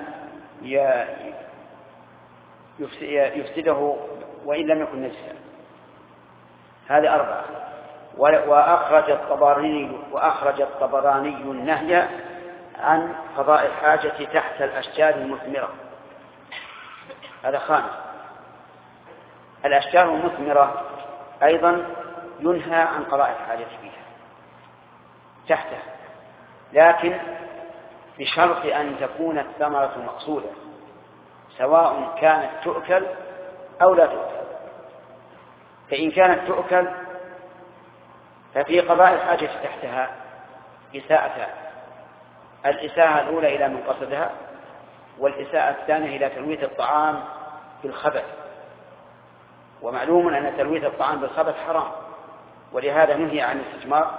يفسده وإن لم يكن نجسا. هذه أربعة. وأخرج الطبراني وأخرج الطبراني النهي عن قضاء الحاجة تحت الأشجار المثمرة. هذا خامس. الأشجار المثمرة أيضا ينهى عن قضاء الحاجة فيها تحتها، لكن بشرط أن تكون الثمرة مقصودة، سواء كانت تؤكل أو لا تؤكل. فإن كانت تؤكل ففي قضاء الحاجة تحتها إساءتان: الإساءة الأولى إلى من قصدها، والإساءة الثانية إلى تلويث الطعام بالخبث. ومعلوم أن تلويث الطعام بالخبث حرام، ولهذا نهي عن الاستثمار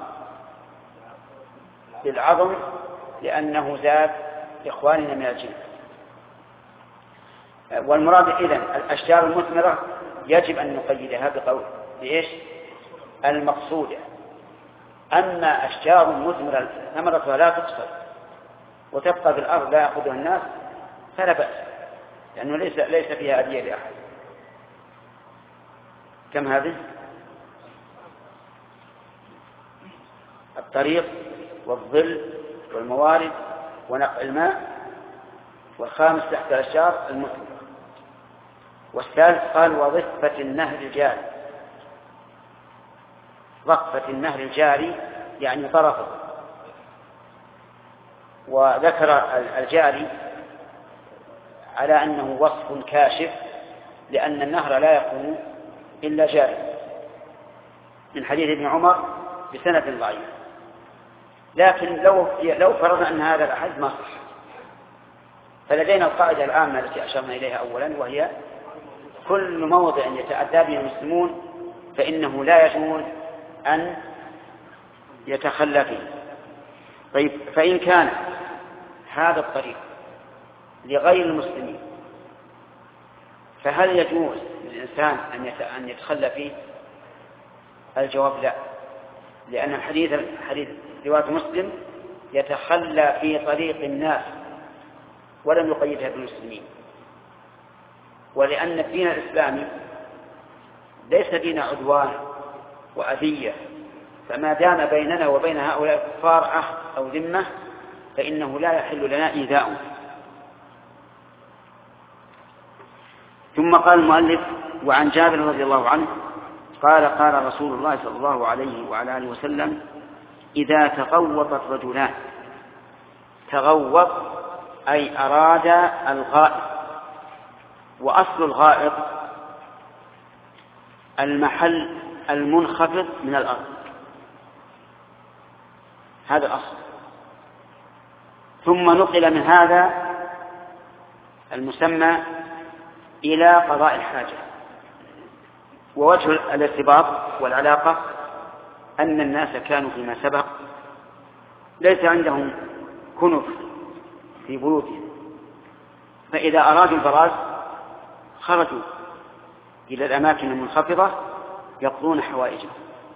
بالعظم، لأنه زاد إخواننا من الجن. والمراد إذن الأشجار المثمرة يجب أن نقيدها بقول بإيش؟ المقصودة. أما أشجار مثمرة ثمرتها لا تقصد وتبقى في الأرض لا يأخذها الناس فلا بأس، لأنه ليس ليس فيها أذية لأحد. كم هذه؟ الطريق والظل والموارد ونقع الماء، والخامس تحت الأشجار المثمرة. والثالث قال وضفة النهر الجاري. ضفة النهر الجاري يعني طرفه. وذكر الجاري على أنه وصف كاشف، لأن النهر لا يكون إلا جاري، من حديث ابن عمر بسند ضعيف. لكن لو لو فرضنا أن هذا الأحد ما صح، فلدينا القاعدة العامة التي أشرنا إليها أولا، وهي كل موضع يتعدى به المسلمون فإنه لا يجوز أن يتخلى فيه. طيب، فإن كان هذا الطريق لغير المسلمين فهل يجوز للإنسان أن يتخلى فيه؟ الجواب لا، لأن الحديث حديث رواية مسلم يتخلى في طريق الناس ولم يقيدها بالمسلمين. ولأن الدين الإسلامي ليس دين عدوان وأذية، فما دام بيننا وبين هؤلاء الكفار عهد أو ذمة فإنه لا يحل لنا إيذاؤهم. ثم قال المؤلف وعن جابر رضي الله عنه قال قال رسول الله صلى الله عليه وعلى آله وسلم إذا تغوط الرجلان. تغوط أي أراد الغائط، وأصل الغائط المحل المنخفض من الأرض، هذا الأصل. ثم نقل من هذا المسمى إلى قضاء الحاجة. ووجه الارتباط والعلاقة أن الناس كانوا فيما سبق ليس عندهم كنف في بيوتهم، فإذا أرادوا البراز خرجوا إلى الأماكن المنخفضة يقضون حوائجهم.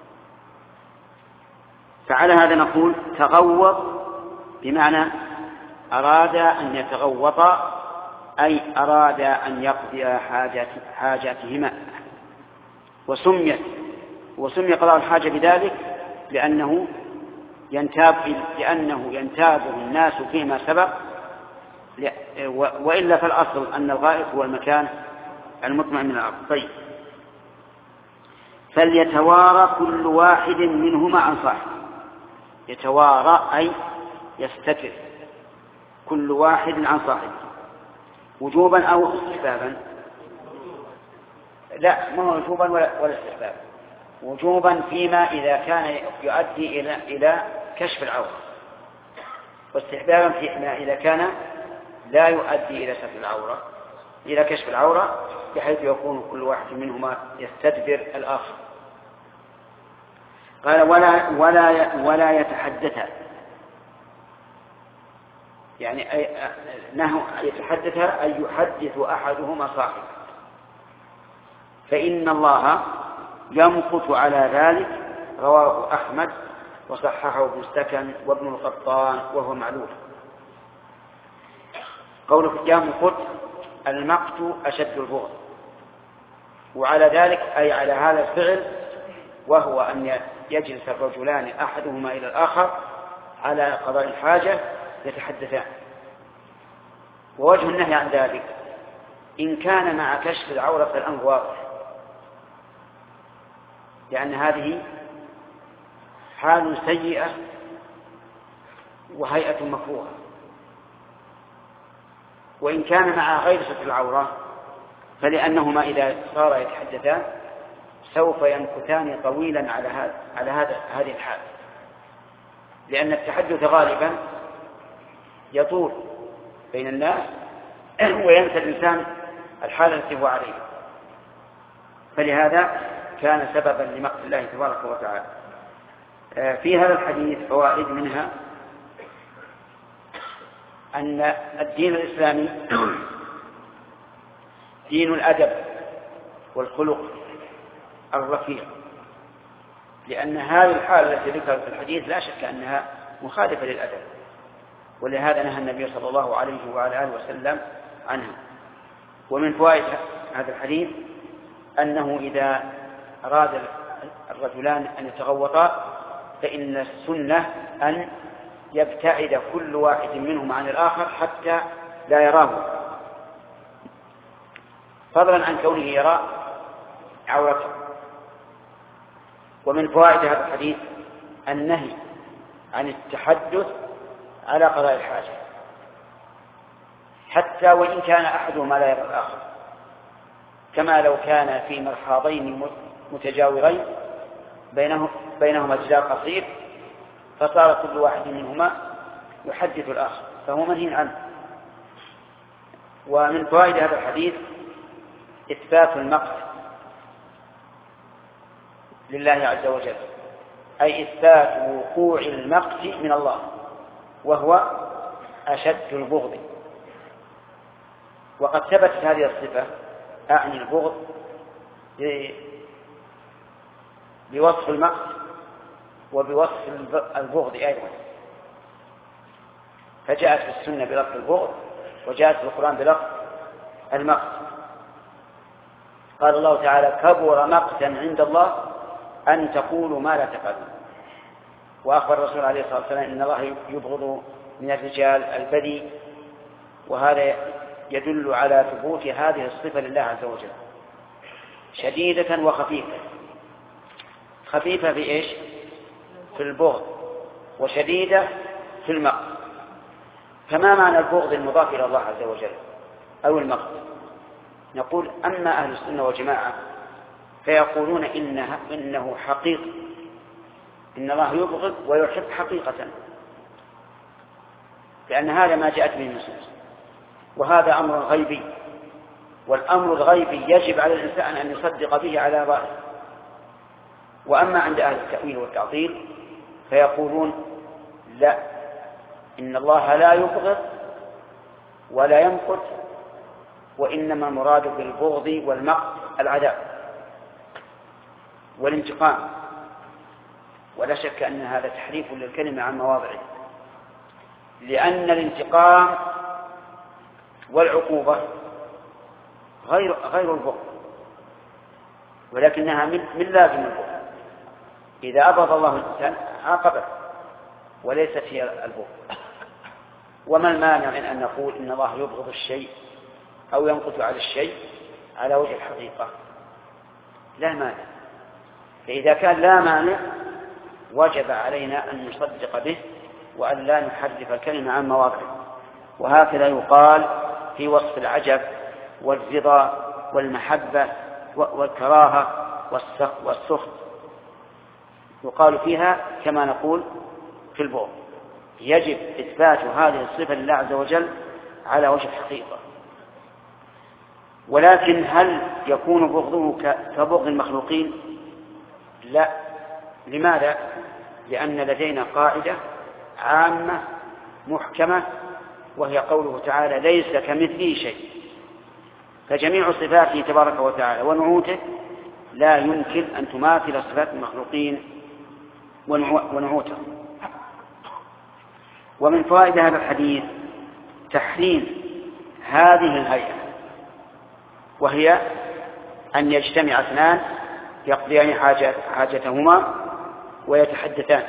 فعلى هذا نقول تغوط بمعنى أراد أن يتغوط، أي أراد أن يقضي حاجات حاجاتهما. وسميت وسمي قضاء الحاجة بذلك لأنه ينتاب لأنه ينتابه الناس فيما سبق وإلا فالأصل أن الغائط هو المكان المطمئن من الأرض. طيب، فليتوارى كل واحد منهما عن صاحبه. يتوارى أي يستتر كل واحد عن صاحبه، وجوبا أو استحبابا؟ لا، ما هو وجوبا ولا, ولا استحبابا. وجوبا فيما إذا كان يؤدي إلى, إلى كشف العورة، واستحبابا فيما إذا كان لا يؤدي إلى ستر العورة إلى كشف العورة، بحيث يكون كل واحد منهما يستدبر الآخر. قال ولا ولا ولا يتحدث، يعني أي نهو يتحدث أي يحدث أحدهما صاحبه، فإن الله يمقت على ذلك. رواه أحمد وصححه ابن السكن وابن القطان وهو معلول. قوله يمقت، المقت أشد البغض، وعلى ذلك أي على هذا الفعل، وهو أن يجلس الرجلان أحدهما إلى الآخر على قضاء الحاجة يتحدثان. ووجه النهي عن ذلك إن كان مع كشف العورة فالأمر واضح، لأن هذه حال سيئة وهيئة مكروهة. وإن كان مع غير ستر العورة فلأنهما إذا صار يتحدثان سوف يمكثان طويلا على هذا على هذا هذه الحال، لأن التحدث غالبا يطول بين الناس وينسى الإنسان الحالة التي هو عليها، فلهذا كان سببا لمقت الله تبارك وتعالى. في هذا الحديث فوائد، منها أن الدين الإسلامي دين الأدب والخلق الرفيع، لأن هذه الحالة التي ذكرت في الحديث لا شك أنها مخالفة للأدب، ولهذا نهى النبي صلى الله عليه وعلى آله وسلم عنها. ومن فوائد هذا الحديث أنه إذا أراد الرجلان أن يتغوطا فإن السنة أن يبتعد كل واحد منهم عن الآخر حتى لا يراه، فضلا عن كونه يرى عورته. ومن فوائد هذا الحديث النهي عن التحدث على قضاء الحاجة، حتى وإن كان أحدهما لا يرى الآخر، كما لو كان في مرحاضين متجاورين بينهما جدار قصير فصار كل واحد منهما يحدث الآخر، فهو منهي عنه. ومن فوائد هذا الحديث إثبات المقت لله عز وجل، أي إثبات وقوع المقت من الله، وهو أشد البغض. وقد ثبتت هذه الصفة، أعني البغض، بوصف المقت وبوصف البغض أيضا، فجاءت في السنة بلفظ البغض وجاءت في القرآن بلفظ المقت. قال الله تعالى كبر مقتا عند الله أن تقولوا ما لا تفعلون. وأخبر الرسول عليه الصلاة والسلام إن الله يبغض من الرجال البذيء، وهذا يدل على ثبوت هذه الصفة لله عز وجل، شديدة وخفيفة. خفيفة في إيش؟ في البغض، وشديدة في المقت. فما معنى البغض المضاف إلى الله عز وجل أو المقت؟ نقول أما أهل السنة والجماعة فيقولون إنها إنه حقيقي، إن الله يبغض ويحب حقيقة، لأن هذا ما جاءت به النصوص، وهذا أمر غيبي، والأمر الغيبي يجب على الإنسان أن يصدق به على ظاهره. وأما عند أهل التأويل والتعطيل فيقولون لا، إن الله لا يبغض ولا يمقت، وإنما المراد بالبغض والمقت العذاب والانتقام. ولا شك أن هذا تحريف للكلمة عن مواضعه، لأن الانتقام والعقوبة غير غير البغض، ولكنها من, من لازم البغض. إذا أبغض الله الإنسان عاقبه، وليست هي البغض. وما المانع من أن نقول إن الله يبغض الشيء أو ينقص على الشيء على وجه الحقيقة؟ لا مانع. فإذا كان لا مانع وجب علينا أن نصدق به وأن لا نحرف الكلمة عن مواقعه. وهكذا يقال في وصف العجب والرضا والمحبة والكراهة والسخط، يقال فيها كما نقول في البغض. يجب إثبات هذه الصفة لله عز وجل على وجه الحقيقة. ولكن هل يكون بغضه كبغض المخلوقين؟ لا. لماذا؟ لأن لدينا قاعدة عامة محكمة، وهي قوله تعالى ليس كمثله شيء. فجميع صفاته تبارك وتعالى ونعوته لا يمكن أن تماثل صفات المخلوقين ونعوتهم. ومن فوائد هذا الحديث تحريم هذه الهيئة، وهي أن يجتمع اثنان يقضيان حاجتهما ويتحدثان،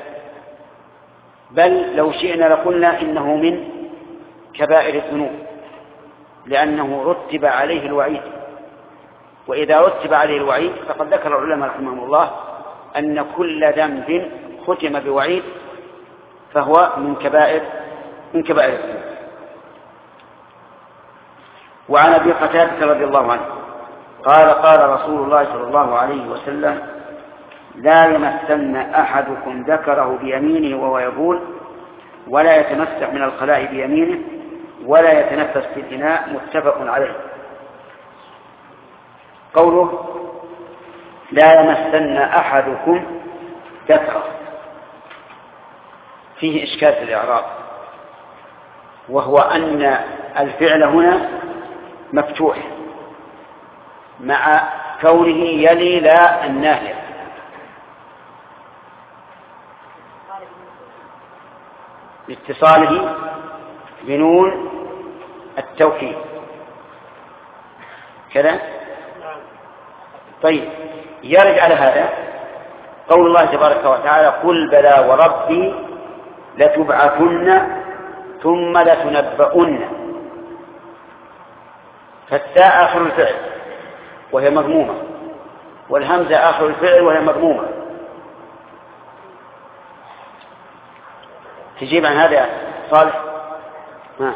بل لو شئنا لقلنا إنه من كبائر الذنوب، لأنه رتب عليه الوعيد. وإذا رتب عليه الوعيد فقد ذكر العلماء رحمهم الله أن كل ذنب ختم بوعيد فهو من كبائر من كبائر الذنوب. وعن أبي قتادة رضي الله عنه قال قال رسول الله صلى الله عليه وسلم لا يمسن أحدكم ذكره بيمينه وهو يبول ولا يتمسح من الخلاء بيمينه ولا يتنفس في الإناء، متفق عليه. قوله لا يمسن أحدكم ذكره فيه إشكال في الإعراب، وهو أن الفعل هنا مفتوح مع كونه يلي لا الناهية، لاتصاله بنون التوكيد كذا. طيب، يرد على هذا قول الله تبارك وتعالى قل بلى وربي لتبعثن ثم لتنبؤن، فالتاء آخر الفعل وهي مضمومة، والهمزة آخر الفعل وهي مضمومة. تجيب عن هذا صالح؟ ما.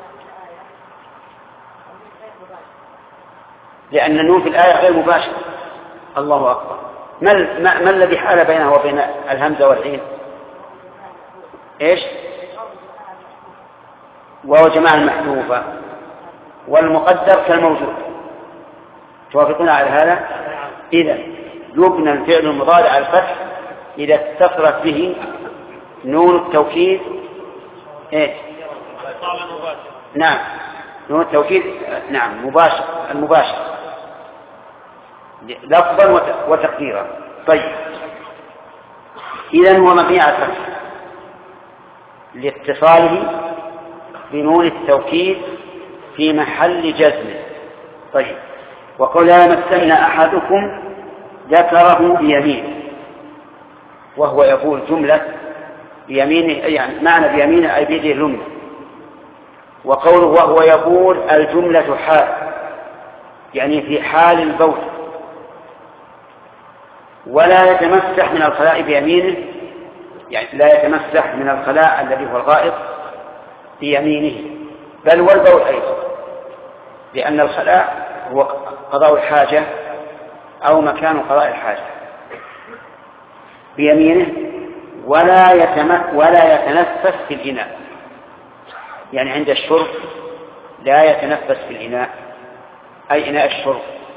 لأن النون في الآية غير مباشر. الله أكبر. ما, ما, ما الذي حال بينه وبين الهمزة والعين؟ إيش؟ وهو جماعة المحذوفة والمقدر كالموجود. توافقون على هذا؟ إذا يبنى الفعل المضارع على الفتح إذا اتصلت به نون التوكيد. إيه؟ نعم، نون التوكيد نعم مباشر، المباشر لفظا وتقديرا. طيب، إذن هو مبني على الفتح لاتصاله بنون التوكيد في محل جزم. طيب، وقل لا يمسن أحدكم ذكره بيمينه وهو يقول جملة بيمينه، يعني معنى بيمينه أي بيده اليمنى. وقوله وهو يقول الجملة حال، يعني في حال البول. ولا يتمسح من الخلاء بيمينه، يعني لا يتمسح من الخلاء الذي هو الغائط بيمينه، بل والبول أيضا، لأن الخلاء هو قضاء الحاجة أو مكان قضاء الحاجة بيمينه. ولا ولا يتنفس في الإناء، يعني عند الشرب لا يتنفس في الإناء أي إناء الشرب،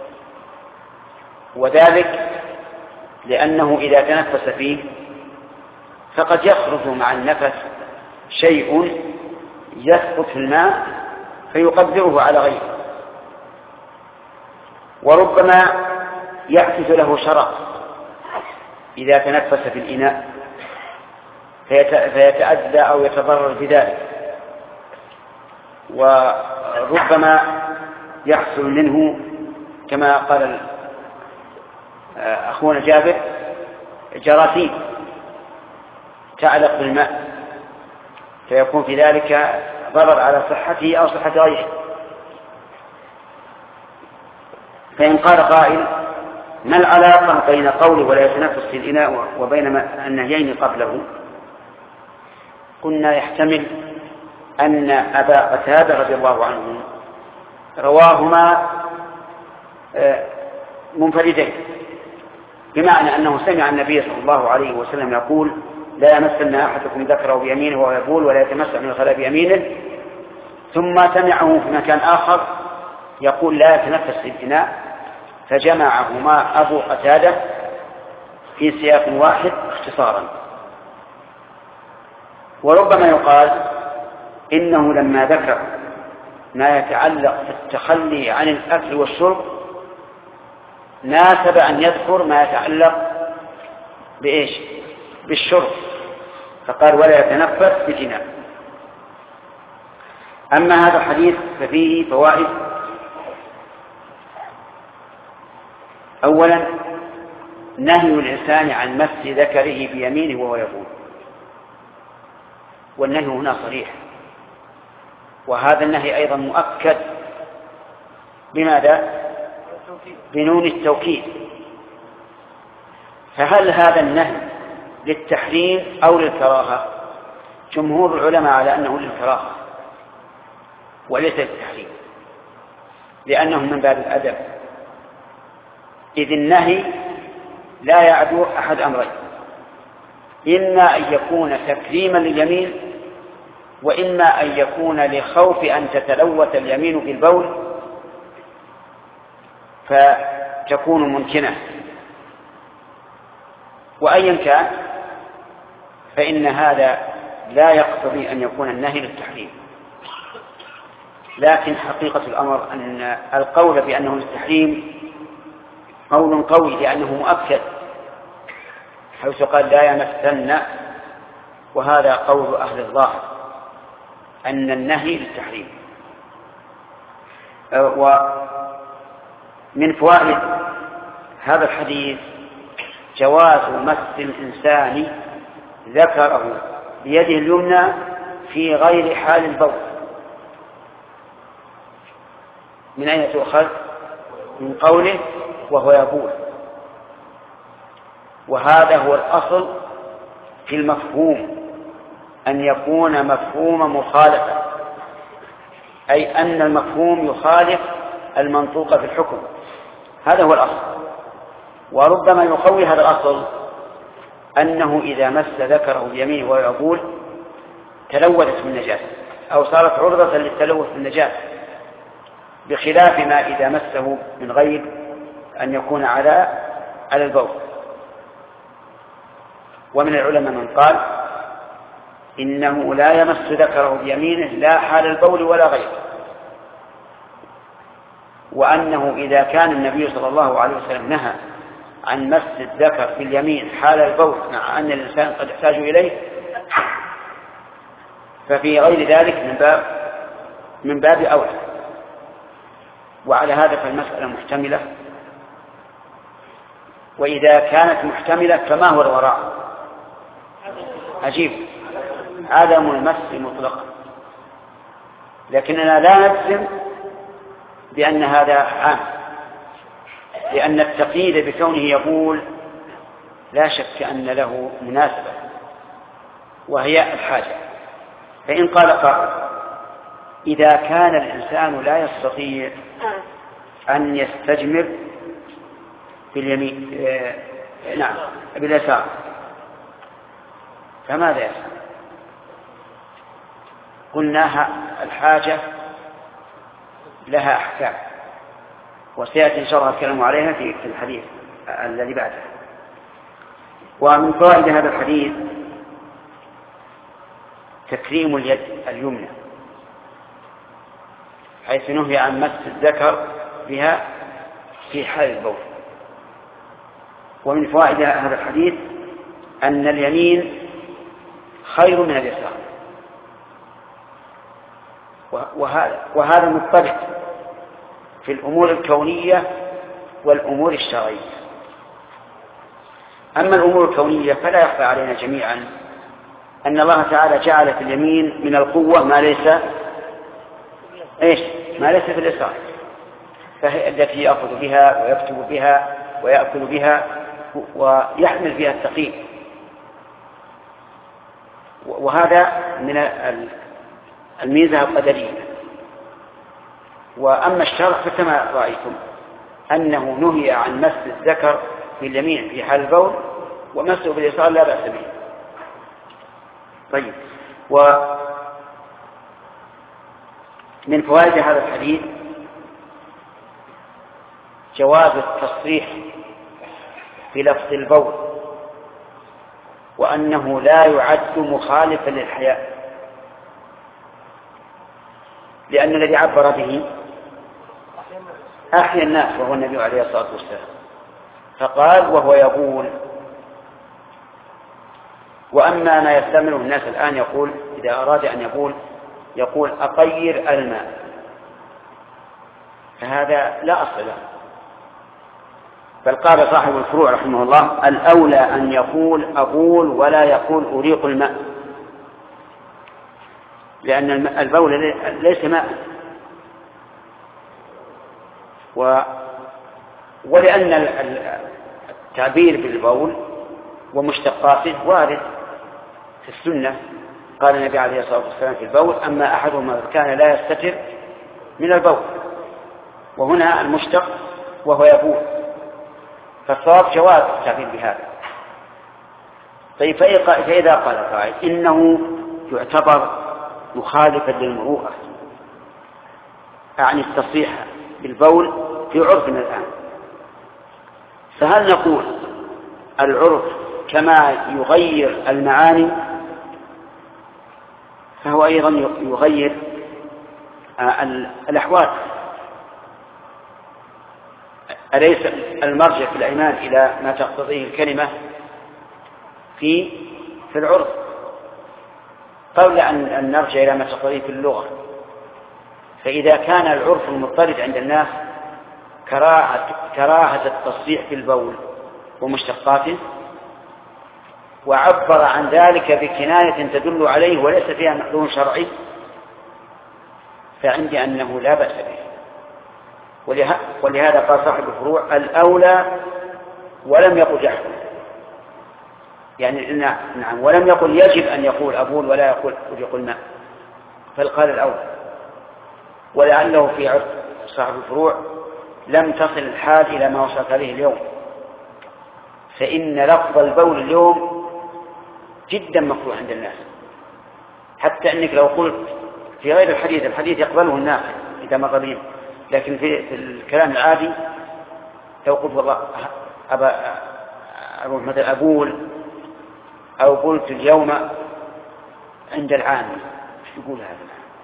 وذلك لأنه إذا تنفس فيه فقد يخرج مع النفس شيء يسقط في الماء فيقدره على غيره، وربما يحدث له شرق إذا تنفس في الإناء فيتأذى أو يتضرر بذلك، وربما يحصل منه كما قال أخونا جابر جراثيم تعلق بالماء، فيكون في ذلك الضرر على صحته أو صحة غيره. فإن قال قائل ما العلاقة بين قوله ولا يتنفس في الإناء وبين النهيين قبله؟ قلنا يحتمل أن أبا قتادة رضي الله عنه رواهما منفردين، بمعنى أنه سمع النبي صلى الله عليه وسلم يقول لا يمسن أحدكم ذكره بيمينه وهو يبول ولا يتمسح من الخلاء بيمينه، ثم سمعه في مكان آخر يقول لا يتنفس في الإناء، فجمعهما أبو قتادة في سياق واحد اختصارا. وربما يقال إنه لما ذكر ما يتعلق في التخلي عن الأكل والشرب ناسب أن يذكر ما يتعلق بإيش؟ بالشرب، فقال ولا يتنفس بالإناء. أما هذا الحديث ففيه فوائد. أولا نهي الإنسان عن مس ذكره بيمينه وهو يبول، والنهي هنا صريح، وهذا النهي أيضا مؤكد بماذا؟ بنون التوكيد. فهل هذا النهي للتحريم أو للكراهة؟ جمهور العلماء على أنه للكراهة وليس للتحريم، لأنه من باب الأدب، إذ النهي لا يعدو أحد أمرين، إما أن يكون تكريما لليمين، وإما أن يكون لخوف أن تتلوث اليمين بالبول فتكون ممكنة. وأيا كان فإن هذا لا يقتضي أن يكون النهي للتحريم، لكن حقيقة الأمر أن القول بأنه للتحريم قول قوي، لأنه مؤكد حيث قال لا يمسن، وهذا قول أهل الظاهر أن النهي للتحريم. ومن فوائد هذا الحديث جواز مس الإنسان ذكره بيده اليمنى في غير حال البول. من أين تؤخذ؟ من قوله وهو يبول، وهذا هو الأصل في المفهوم، أن يكون مفهوم مخالفة، أي أن المفهوم يخالف المنطوق في الحكم، هذا هو الأصل. وربما يقوي هذا الأصل أنه إذا مس ذكره بيمينه وهو يبول تلوثت بالنجاسة أو صارت عرضة للتلوث بالنجاسة، بخلاف ما إذا مسه من غير أن يكون على على البول. ومن العلماء من قال إنه لا يمس ذكره بيمينه لا حال البول ولا غيره، وأنه إذا كان النبي صلى الله عليه وسلم نهى عن مس الذكر باليمين حال البول مع أن الإنسان قد يحتاج إليه، ففي غير ذلك من باب من باب أولى. وعلى هذا فالمسألة محتملة، وإذا كانت محتملة فما هو الوراء؟ عجيب، عدم المس مطلقا. لكننا لا نجزم بأن هذا عام، لأن التقييد بكونه يقول لا شك أن له مناسبة وهي الحاجة. فإن قال قائل إذا كان الإنسان لا يستطيع أن يستجمر باليمين آه نعم باليسار فماذا يفعل؟ قلنا الحاجة لها أحكام، وسيأتي إن شاء الله الكلام عليها في الحديث الذي بعده. ومن فوائد هذا الحديث تكريم اليد اليمنى، حيث نهي عن مس الذكر بها في حال البول. ومن فوائد هذا الحديث أن اليمين خير من اليسار، وهذا وهذا مضطرد في الأمور الكونية والأمور الشرعية. أما الأمور الكونية فلا يخفى علينا جميعا أن الله تعالى جعل في اليمين من القوة ما ليس إيش ما ليس في الإسراف، فهي التي يأخذ بها ويكتب بها ويأكل بها ويحمل بها الثقيل، وهذا من الميزة القدرية. وأما الشرع فكما رأيتم أنه نهي عن مس الذكر في اليمين في حال البول، ومسه باليسار لا بأس به. طيب، ومن فوائد هذا الحديث جواز التصريح في لفظ البول، وأنه لا يعد مخالفا للحياء، لأن الذي عبر به أحيا الناس وهو النبي عليه الصلاة والسلام، فقال وهو يقول. وأما ما يستعمله الناس الآن يقول إذا أراد أن يقول يقول أطير الماء، فهذا لا أصل له، بل قال صاحب الفروع رحمه الله الأولى أن يقول أبول ولا يقول أريق الماء، لأن البول ليس ماء، و ولأن التعبير بالبول ومشتقاته وارد في السنة. قال النبي عليه الصلاة والسلام في البول أما أحدهما كان لا يستتر من البول، وهنا المشتق وهو يبول، فالصواب جواز التعبير بهذا. طيب، فإذا قال قائل إنه يعتبر مخالفا للمروءة، أعني التصريح بالبول في عرفنا الآن، فهل نقول العرف كما يغير المعاني فهو أيضا يغير الأحوال؟ أليس المرجع في الأيمان إلى ما تقتضيه الكلمة في في العرف قبل أن نرجع إلى ما تقتضيه في اللغة؟ فإذا كان العرف المضطرد عند الناس كراهة كراهة التصريح في البول ومشتقاته، وعبر عن ذلك بكناية تدل عليه وليس فيها محذور شرعي، فعندي أنه لا بأس به. ولهذا قال صاحب الفروع الأولى ولم يقل يحكم، يعني نعم ولم يقل يجب أن يقول أبول ولا يقول يقول ماء، بل قال الأولى. ولعله في عرف صاحب الفروع لم تصل الحال إلى ما وصلت عليه اليوم، فإن لفظ البول اليوم جدا مكروه عند الناس، حتى أنك لو قلت في غير الحديث الحديث يقبله الناس إذا مر بهم، لكن في, في الكلام العادي لو قلت والله أبا أروح مثل أبول أو قلت اليوم عند العامل، ايش يقول هذا؟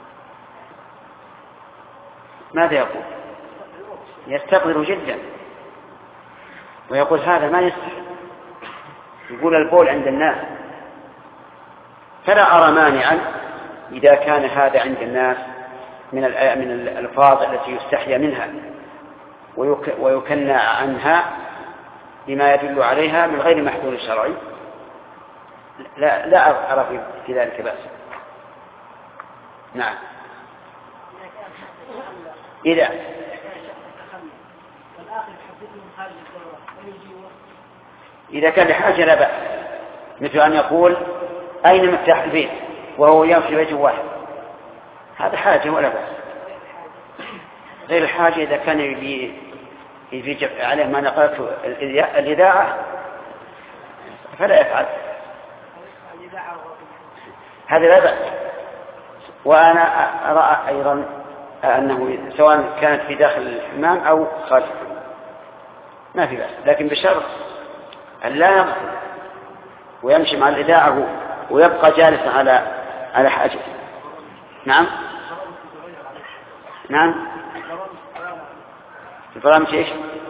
ماذا يقول؟ يستقذر جدا ويقول هذا ما يصح، يقول البول عند الناس. فلا أرى مانعا إذا كان هذا عند الناس من من الألفاظ التي يستحيا منها ويكنى عنها بما يدل عليها من غير محذور شرعي، لا لا أرى في ذلك بأس. نعم، إذا إذا كان لحاجة لا بأس، مثل أن يقول أين مفتاح البيت وهو يمشي بيت واحد، هذا حاجة ولا بأس. غير الحاجة إذا كان يجب عليه ما نقلته الإذاعة فلا يفعل، هذا لا بأس. وأنا أرى أيضا أنه سواء كانت في داخل الحمام أو خارج ما في بأس، لكن بشرط أن لا يمشي ويمشي مع الإذاعة ويبقى جالسا على على حاجته. نعم نعم الفرامش ايش؟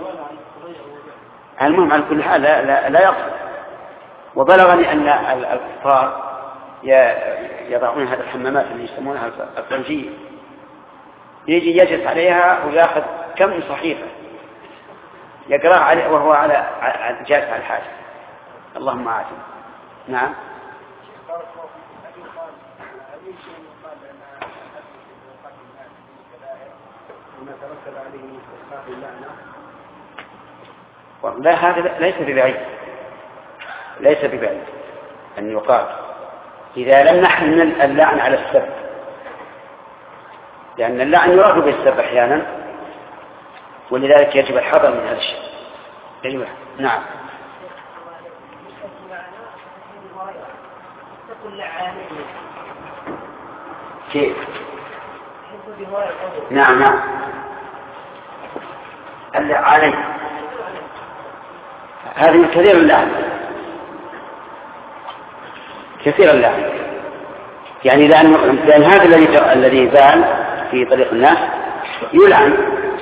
المهم على كل حال لا, لا, لا يقصد. وبلغني أن الكفار يضعون هذه الحمامات اللي يسمونها الفرنجية، يجي يجلس عليها ويأخذ كم صحيفة يقرأ عليه وهو على جالس على الحاجة. اللهم عافنا. نعم. ما ترتب عليه إسقاط اللعنة؟ لا، هذا ليس ببعيد، ليس ببعيد أن يقال إذا لم نحمل اللعن على السب، لأن اللعن يراد بالسب أحيانا، ولذلك يجب الحذر من هذا الشيء. أيوة نعم. كيف؟ نعم نعم. اللعانين هذه كثير اللعن، كثير اللعن، يعني لأن, لأن هذا الذي الذي بان في طريق الناس يلعن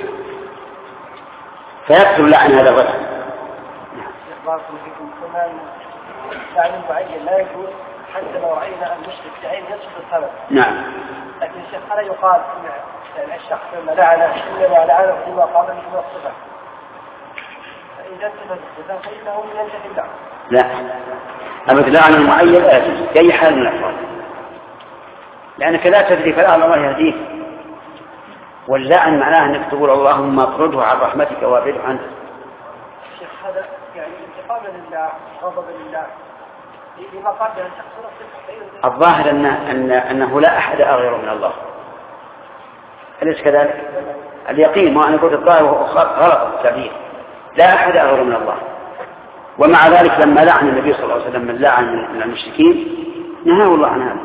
فيكثر لعن هذا الرجل. لعن معين لا يجوز حتى لو رأينا المشرك بعين يسقط الثمن. نعم. لكن الشيخ هل يقال ان الشخص لما لعنه انما لعنه بما قال من الصفه، فإذا انتهى الصفه فإنه ينتهي اللعن. لا، أبد لعن المعين لا يجوز بأي حال من الأحوال، لأنك لا تدري فلعل الله يهديه. واللعن معناه أنك تقول اللهم اطرده عن رحمتك وابعده عنه. الشيخ هذا يعني انتقاما لله، غضبا لله لما قال به الشخص. الظاهر أن أن أنه لا أحد أغير من الله، أليس كذلك؟ اليقين، ما أنا قلت الظاهر غلط التعبير، لا أحد أغير من الله. ومع ذلك لما لعن النبي صلى الله عليه وسلم من لعن من المشركين نهاه الله عن هذا.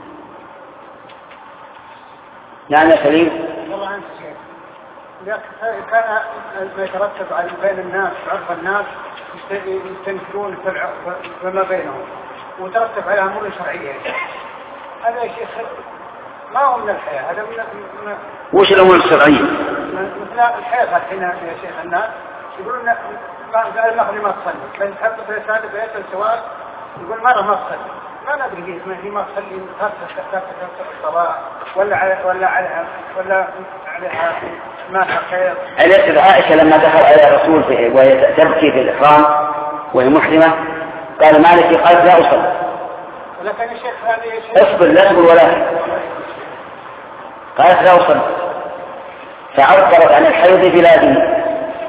يعني يا سليم والله أنت شيخ كان ما يترتب على بين الناس عرف الناس يستنكرون فيما بينهم وترتب عليها أمور شرعية، هذا يا شيخ ما هو من الحياة، هذا من وش الأمور الشرعية؟ مثل الحياة الحين يا شيخ الناس يقولون ما قال المغرب ما تصلي، بل تحط في رسالة بيت السواق يقول مرة ما تصلي، ما ندري هي ما تصلي ترتب الصلاة ولا على ولا عليها ولا عليها ما خير. أليست عائشة لما دخل على الرسول وهي تبكي في الإحرام وهي محرمة قال ما لك؟ قالت لا أصلي. لكن يا شيخ هذا يا شيخ اصبر لا تقول ولا، قالت لا أصلي، فعبرت عن الحيض بلا دين.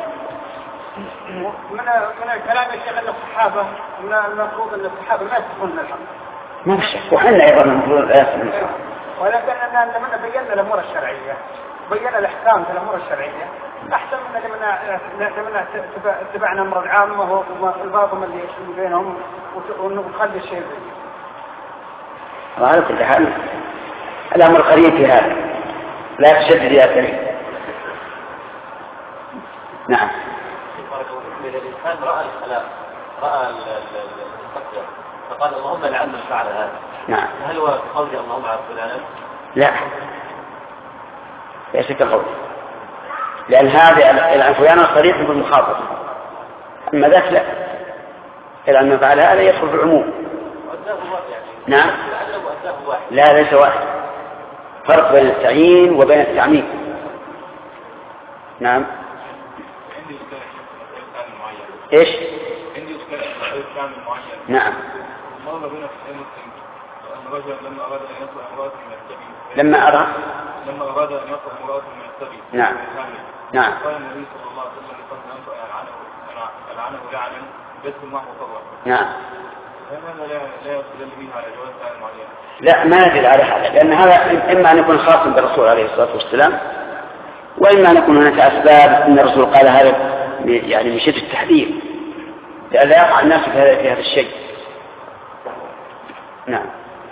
من من الكلام يا شيخ ان الصحابه من المفروض ان الصحابه ما يفهمون الحق. ما في شك، وحنا ايضا المفروض لا نفهم. ولكن ان لما بينا الامور الشرعيه بينا الاحكام في الامور الشرعيه احسن من لما لما اتبعنا امر العامه والباطل اللي يشتغل بينهم ونخلي الشيء بيه. وعلى كل حال الامر قريب في هذا، لا تشدد يا كريم. نعم. إذا الإنسان رأى الخلاف، رأى المستقبل فقال اللهم لعن من فعل هذا، نعم. هل هو قولي اللهم عن فلانا؟ لا، ليس كقول، لأن هذا العنفوان صريح بالمخاطب، أما ذاك لا، لأن من فعل هذا يدخل في العموم. نعم. لا ليس واحد، فرق بين التعيين وبين التعميم. نعم. ايش؟ عندي إسلام معين. نعم. مرة بين مسلم الرجل لما أراد أن يطلع امرأة من السبيل. لما أرى. لما أراد أن يطلع امرأة من السبيل. نعم. نعم. قال النبي صلى الله عليه وسلم لقد ألعنه ألعنه لعنا يدخل معه طبعا. نعم. فهذا لا لا يدل به على جواز فعل معين. لا، ما يدل على هذا، لأن هذا إما أن يكون خاصا بالرسول عليه الصلاة والسلام، وإما أن يكون هناك أسباب أن الرسول قال هذا يعني من شدة التحذير لئلا يقع الناس في هذا في هذا الشيء. نعم.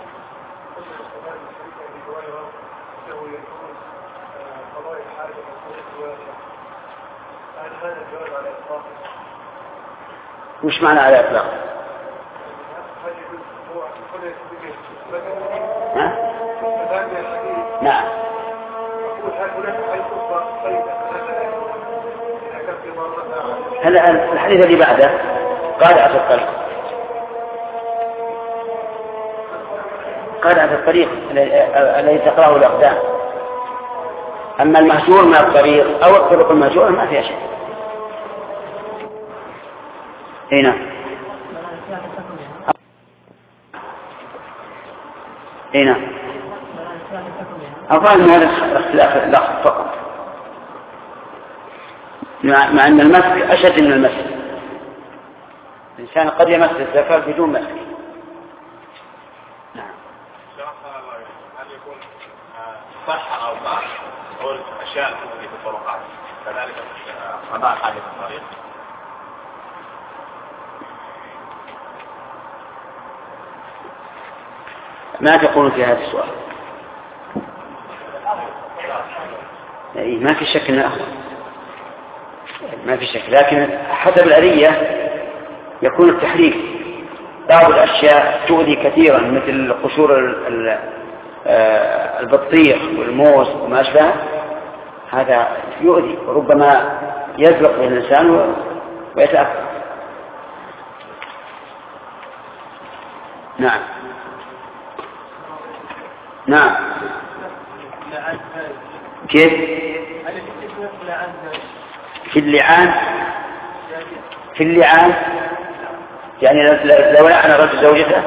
وش معنى على إطلاق؟ نعم. هلا الحديث اللي بعده قادعة الطريق، قادعة الطريق الذي تقرأه الأقدام. أما المهجور من الطريق أو الطرق المهجورة ما فيها شيء. هنا هنا أظن هذا اختلاف اللفظ فقط، مع أن المسك أشد من المسك. الإنسان قد يمس الذكر بدون مسك. نعم. هل يكون صح أو ضعف أو الأشياء التي في الطرقات كذلك قضاء حاجة الطريق؟ ما تقول في هذا السؤال؟ ما في شك أنه أخذ، ما في شك، لكن حسب الآلية يكون التحريك. بعض الأشياء تؤذي كثيرا مثل قشور البطيخ والموز وما أشبه، هذا يؤذي وربما يزلق به الإنسان ويتأثر. نعم نعم. كيف؟ في اللعان، في اللعان يعني لو لعن رجل زوجته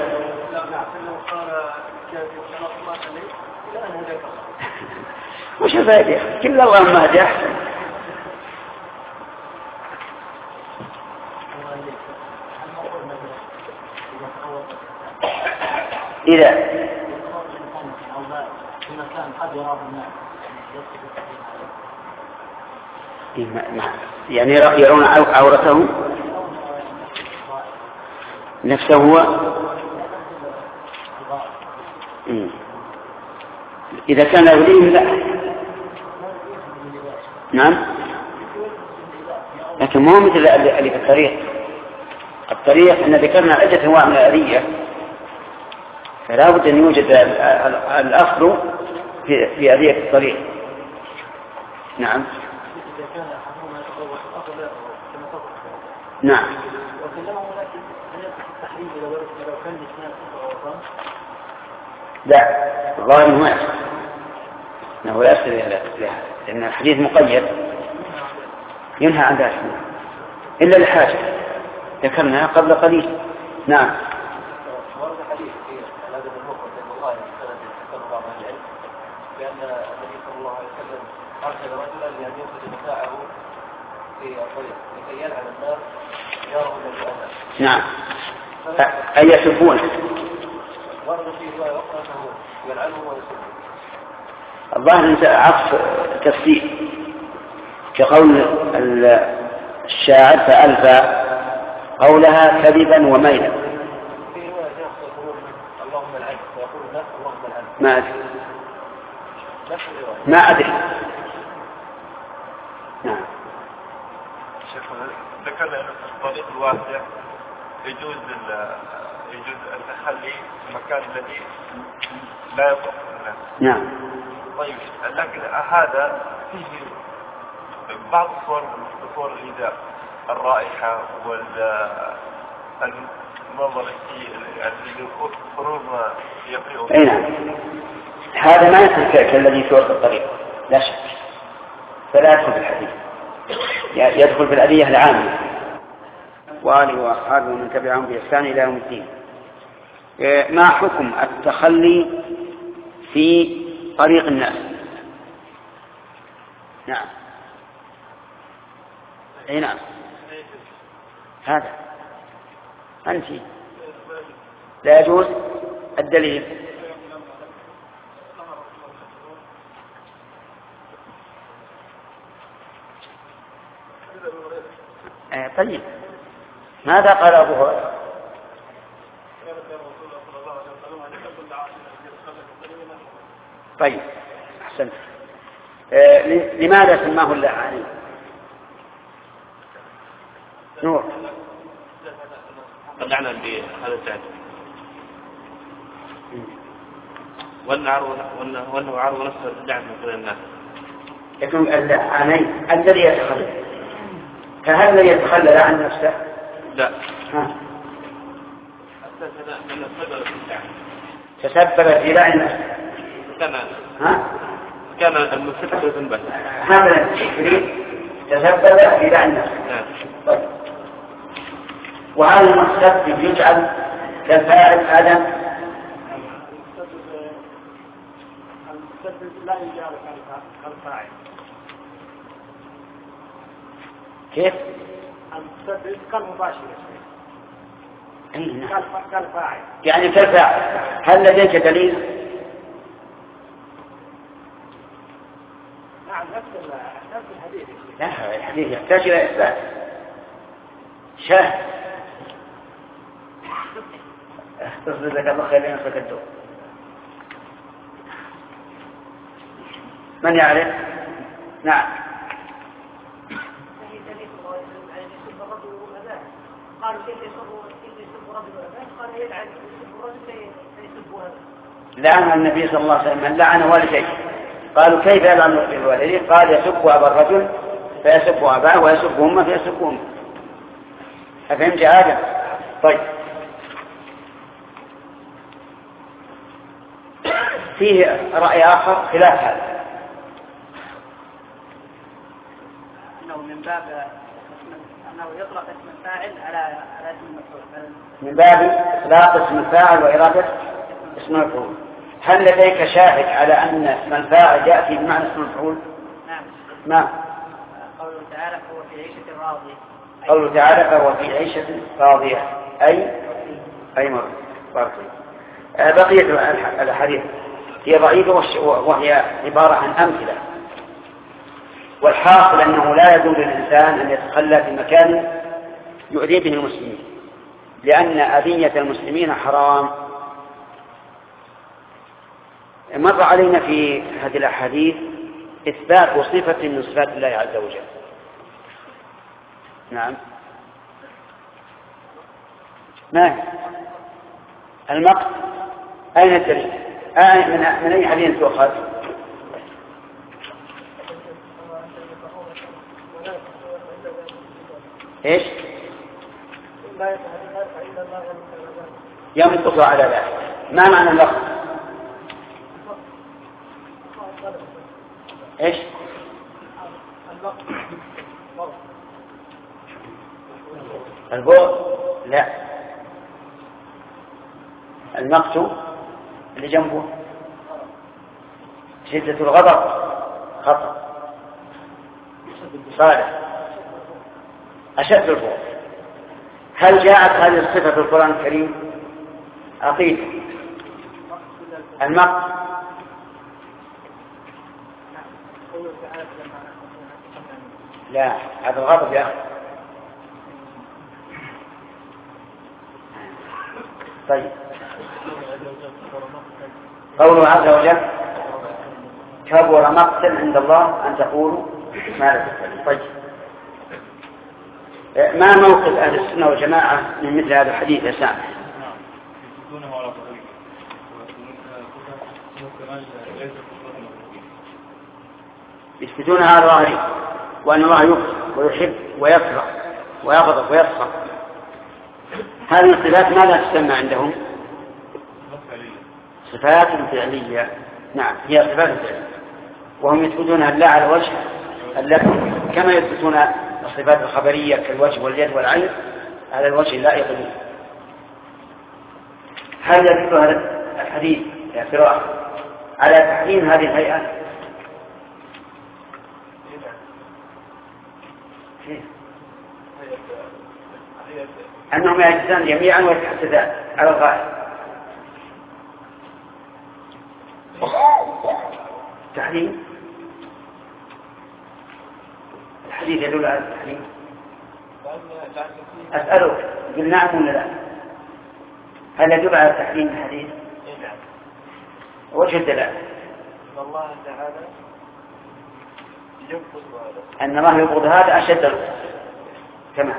وش الفائدة؟ كل الله ما هدي أحسن. إذا يعني يرون عورته نفسه هو. إذا كان يريد لا. نعم، لكن مو مثل اللي في الطريق. الطريق إن ذكرنا عدة أنواع من الآلية، فلا بد أن يوجد الأصل في في آلية الطريق. نعم نعم. لا، الظاهر ما يصح، انه لا يصل لها، لان الحديث مقيد ينهى عن ذلك الا لحاجه ذكرناها قبل قليل. نعم. ورد حديث في الادب المفرد عند الله سند ذكر بعض اهل العلم بان النبي صلى الله عليه وسلم ارسل رجلا لان يخرج متاعه في الطريق لكي يلعن الناس جاره الذي امن. نعم. اي يسبونه. ورد في روايه اخرى انه يلعنه ويسبه. الظاهر انت عطف تفسير كقول الشاعر فألفى قولها كذبا وميلا. في روايه يقول اللهم العن ويقول الناس اللهم العن. ما ادري ما ادري. نعم. شيخنا ذكرنا أن في الطريق الواسع يجوز يجوز التخلي في المكان الذي لا يطرق الناس. نعم. طيب، لكن هذا فيه بعض الصور صور الإيذاء، الرائحة والمنظر يعني خروج ما يقرئه. أي نعم. هذا ما يدخل كالذي في وسط الطريق لا شك، فلا يدخل في الحديث، يدخل في الآلية العامة. وآله وأصحابه ومن تبعهم بإحسان إلى يوم الدين. ما حكم التخلي في طريق الناس؟ نعم. أي نعم. هذا أنت لا يجوز. الدليل آه طيب، ماذا قال أبو هريرة؟ طيب أحسنت. آه لماذا سماه اللعانين؟ نور. قد لعنا بهذا الفعل وأنه عرض نفسه اللعن من الناس. يكون اللعانين الذي يتخلى، فهل الذي يتخلى عن نفسه؟ لا. ها. تسبب في لعن نفسه. كان ها؟ كان المسبب ذنبا. هذا التكريم تسبب في لعن نفسه. طيب. وهذا المسبب يجعل كالفاعل آدم. المسبب لا يجعل كالفاعل. كيف؟ المتسبب كان مباشر نعم. كالفاعل يعني كالفاعل. هل لديك دليل؟ نعم نفس نفس الحديث. لا الحديث يحتاج إلى إثبات شاهد. تصبر لك الله خير لنفسك الدور. من يعرف؟ نعم. قالوا كيف يسب كيف يسب رجل أباه؟ قال يلعن يسب رجل فيسب هذا. لعن النبي صلى الله عليه وسلم من لعن والديه. قالوا كيف يلعن الوالدين؟ قال يسب أبا الرجل فيسب أباه ويسب أمه فيسب أمه. أفهمت هذا؟ طيب. فيه رأي آخر خلاف هذا. أنه من باب أنه يطلق اسم الفاعل على على اسم المفعول. من باب إطلاق اسم الفاعل وإرادة اسم المفعول. هل لديك شاهد على أن اسم الفاعل يأتي بمعنى اسم المفعول؟ نعم. نعم. قوله تعالى فهو في عيشة راضية. قوله تعالى فهو في عيشة راضية أي أي مرة. بقية الحديث هي ضعيفة وهي عبارة عن أمثلة. والحاصل أنه لا يجوز للإنسان أن يتخلى في مكان يؤذي به المسلمين، لأن أذية المسلمين حرام. مر علينا في هذه الأحاديث إثبات صفة من صفات الله عز وجل. نعم. ما المقت؟ أين الدليل؟ آه من, من أي حديث تؤخذ؟ إيش؟ ينقص على ذلك. ما معنى اللفظ؟ إيش؟ البعد؟ لا. المقت اللي جنبه شدة الغضب خطأ صالح أشد البعد. هل جاءت هذه الصفة في القرآن الكريم؟ عقيدة المقت لا، هذا الغضب يا أخي. طيب قوله عز وجل كبر مقتا عند الله أن تقولوا ما لا تفعلون. طيب ما موقف أهل السنة والجماعة من مثل هذا الحديث يا سامح؟ يثبتون على ظاهره وأن الله يبغض ويحب ويكره ويغضب ويسخط. هذه الصفات ماذا تسمى عندهم؟ صفات فعلية. نعم هي صفات فعلية، وهم يثبتونها لا على وجه التي كما يثبتون الصفات الخبرية كالوجه واليد والعين على الوجه اللائق به. هل يدل هذا الحديث اعتراف على تحريم هذه الهيئة؟ أنهم يجلسان جميعا ويتحدثان على الغائب. تحريم الحديث يدل على التحريم. أسألك قل نعم ولا لا؟ هل يدل على التحريم الحديث؟ وجه الدلالة أن الله تعالى يبغض هذا. أن الله يبغض هذا أشد كمان.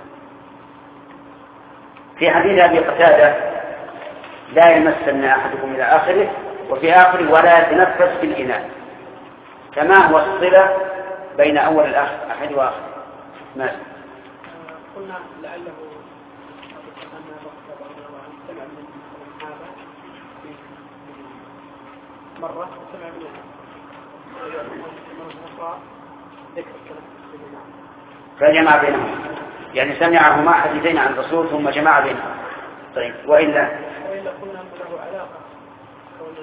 في حديث أبي قتادة لا يمسن أحدكم إلى آخره، وفي آخره ولا يتنفس في الإناء. كما هو الصلة بين أول الآخر أحد وآخر. ماذا؟ قلنا لعله أن سمع من الصحابة مرة سمع منها مرة ذكر الكلام فجمع بينهم، يعني سمعهما حديثين عن الرسول ثم جمع بينهم. طيب وإلا وإلا قلنا أن له علاقة كون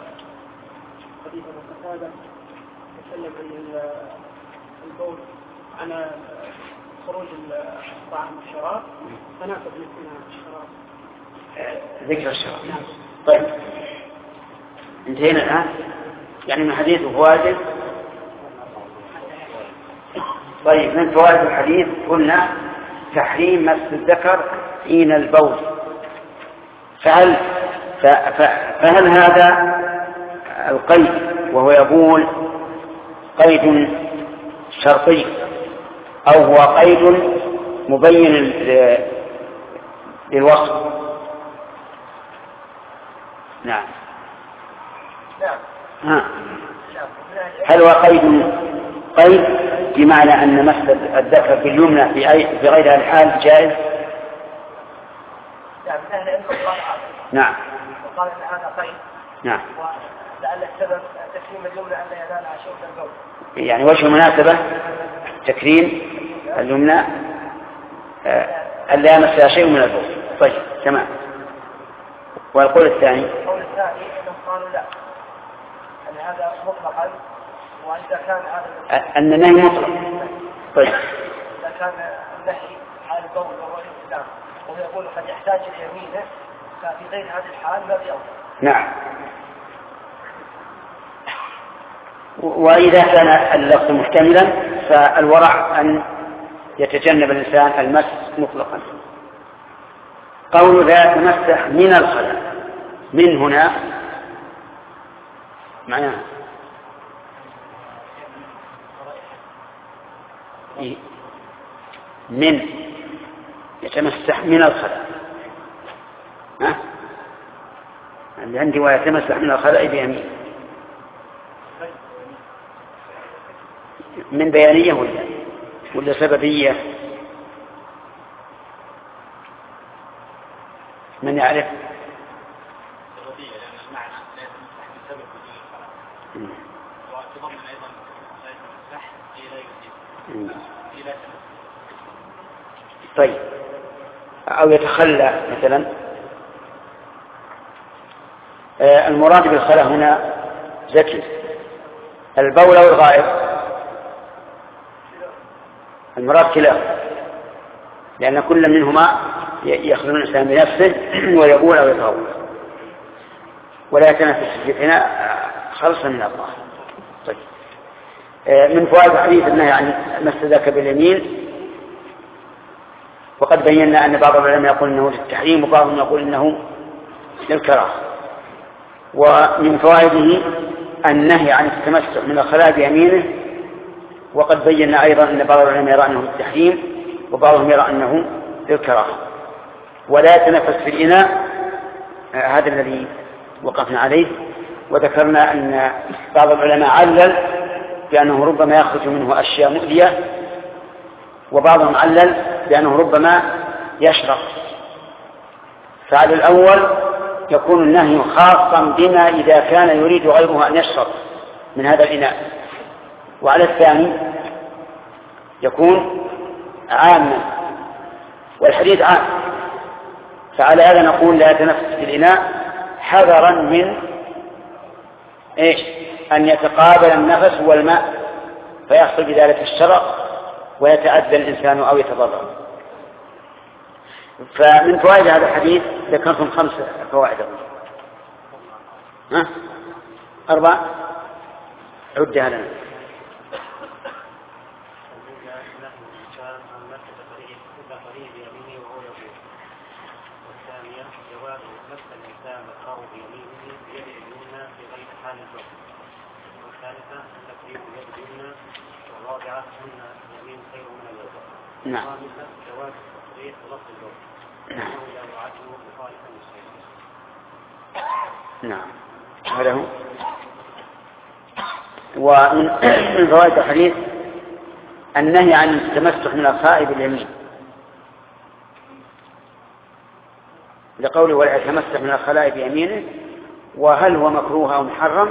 حديث القتادة يتكلم عن البول عن خروج الطعام والشراب تناسب مثل الشراب. ذكر الشراب. طيب انتهينا الآن يعني من حديث فوائد. طيب من فوائد الحديث قلنا تحريم مس الذكر حين البول. فهل فهل هذا القيد وهو يقول قيد شرطي أو هو قيد مبين للوصف؟ نعم. ها. هل هو قيد قيد بمعنى أن مس الذكر باليمنى في أي في غير الحال جائز؟ نعم. وقال ان هذا قيد. نعم. ولعل السبب تكريم اليمنى ان ينالها شيء من البول. يعني وجه المناسبة تكريم اليمنى ألا يمسها شيء من البول. طيب تمام. والقول الثاني القول الثاني انهم قالوا لا ان هذا مطلقا واذا كان هذا أن النهي مطلق. طيب اذا كان النهي حال البول وهو الالتزام وهو يقول قد يحتاج ليمينه ففي غير هذه الحال ما في أول. نعم. وإذا كان اللفظ محتملا فالورع أن يتجنب الإنسان المس مطلقا. قول لا يتمسح من الخلاء من هنا معناه من يتمسح من الخلاء. ها اللي عندي ويتمسح من الخلاء بيمين من بيانية ولا ولا سببية؟ من يعرف؟ سببية لأن المعنى لا يتمسح بسبب وجود الخلاء وتضمن أيضا لا يتمسح أي لا يجيب أي لا يتمسح. طيب أو يتخلى مثلا. آه المراد بالخلاء هنا زكي البول أو الغائط؟ المراد كلاهما لأن كل منهما يخلو الإنسان بنفسه ويقول أو يتغول ولا يتنفس في الإناء خلصا من الله. طيب آه من فوائد الحديث النهي عن مس ذاك باليمين. وقد بينا أن بعض العلماء يقول إنه للتحريم وبعضهم يقول إنه للكراهة. ومن فوائده النهي عن التمسح من الخلاء بيمينه. وقد بينا أيضا أن بعض العلماء يرى أنه للتحريم وبعضهم يرى أنه للكراهة. ولا يتنفس في الإناء هذا الذي وقفنا عليه. وذكرنا أن بعض العلماء علل بأنه ربما يخرج منه أشياء مؤذية وبعضهم علل بأنه ربما يشرب. فعلى الأول يكون النهي خاصا بما إذا كان يريد غيره أن يشرب من هذا الإناء. وعلى الثاني يكون عاما والحديث عام. فعلى هذا نقول لا يتنفس في الإناء حذرا من إيش أن يتقابل النفس والماء فيحصل بذلك الشرق ويتأذى الإنسان أو يتضرر. فمن فوائد هذا الحديث ذكرتم خمس فوائد. ها أربع عدها لنا. نعم. نعم. هذا هو. ومن فوائد الحديث النهي عن التمسح من الخلاء باليمين لقوله ولا يتمسح من الخلاء بيمينه. وهل هو مكروه أو محرم؟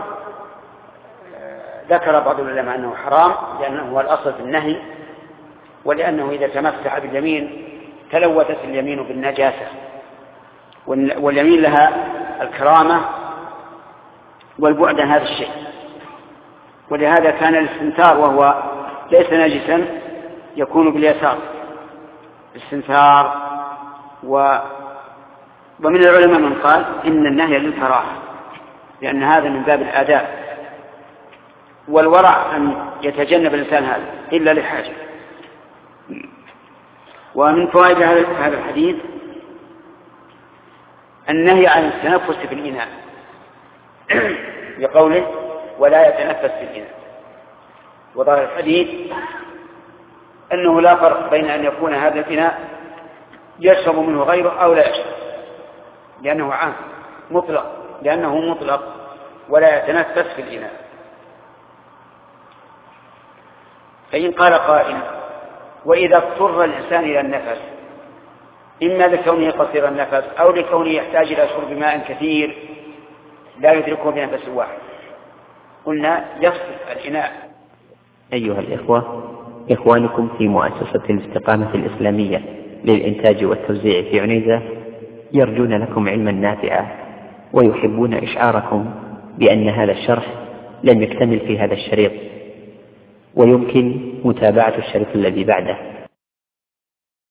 ذكر بعض العلماء أنه حرام لأنه هو الأصل في النهي ولأنه إذا تمسح باليمين تلوثت اليمين بالنجاسة واليمين لها الكرامة والبعد عن هذا الشيء. ولهذا كان الاستنتار وهو ليس نجسا يكون باليسار استنثار. و ومن العلماء من قال إن النهي للكراهة لأن هذا من باب الآداب، والورع أن يتجنب الإنسان هذا إلا لحاجة. ومن فوائد هذا الحديث النهي عن التنفس في الإناء بقوله ولا يتنفس في الإناء. وظاهر الحديث أنه لا فرق بين أن يكون هذا الإناء يشرب منه غيره أو لا يشرب، لأنه عام مطلق، لأنه مطلق ولا يتنفس في الإناء. فإن قال قائل وإذا اضطر الإنسان إلى النفس إما لكونه قصير النفس أو لكونه يحتاج إلى شرب ماء كثير لا يدركه بنفس واحد، قلنا يفصل الإناء. أيها الإخوة، إخوانكم في مؤسسة الاستقامة الإسلامية للإنتاج والتوزيع في عنيزة يرجون لكم علما نافعا، ويحبون إشعاركم بأن هذا الشرح لم يكتمل في هذا الشريط، ويمكن متابعة الشريط الذي بعده.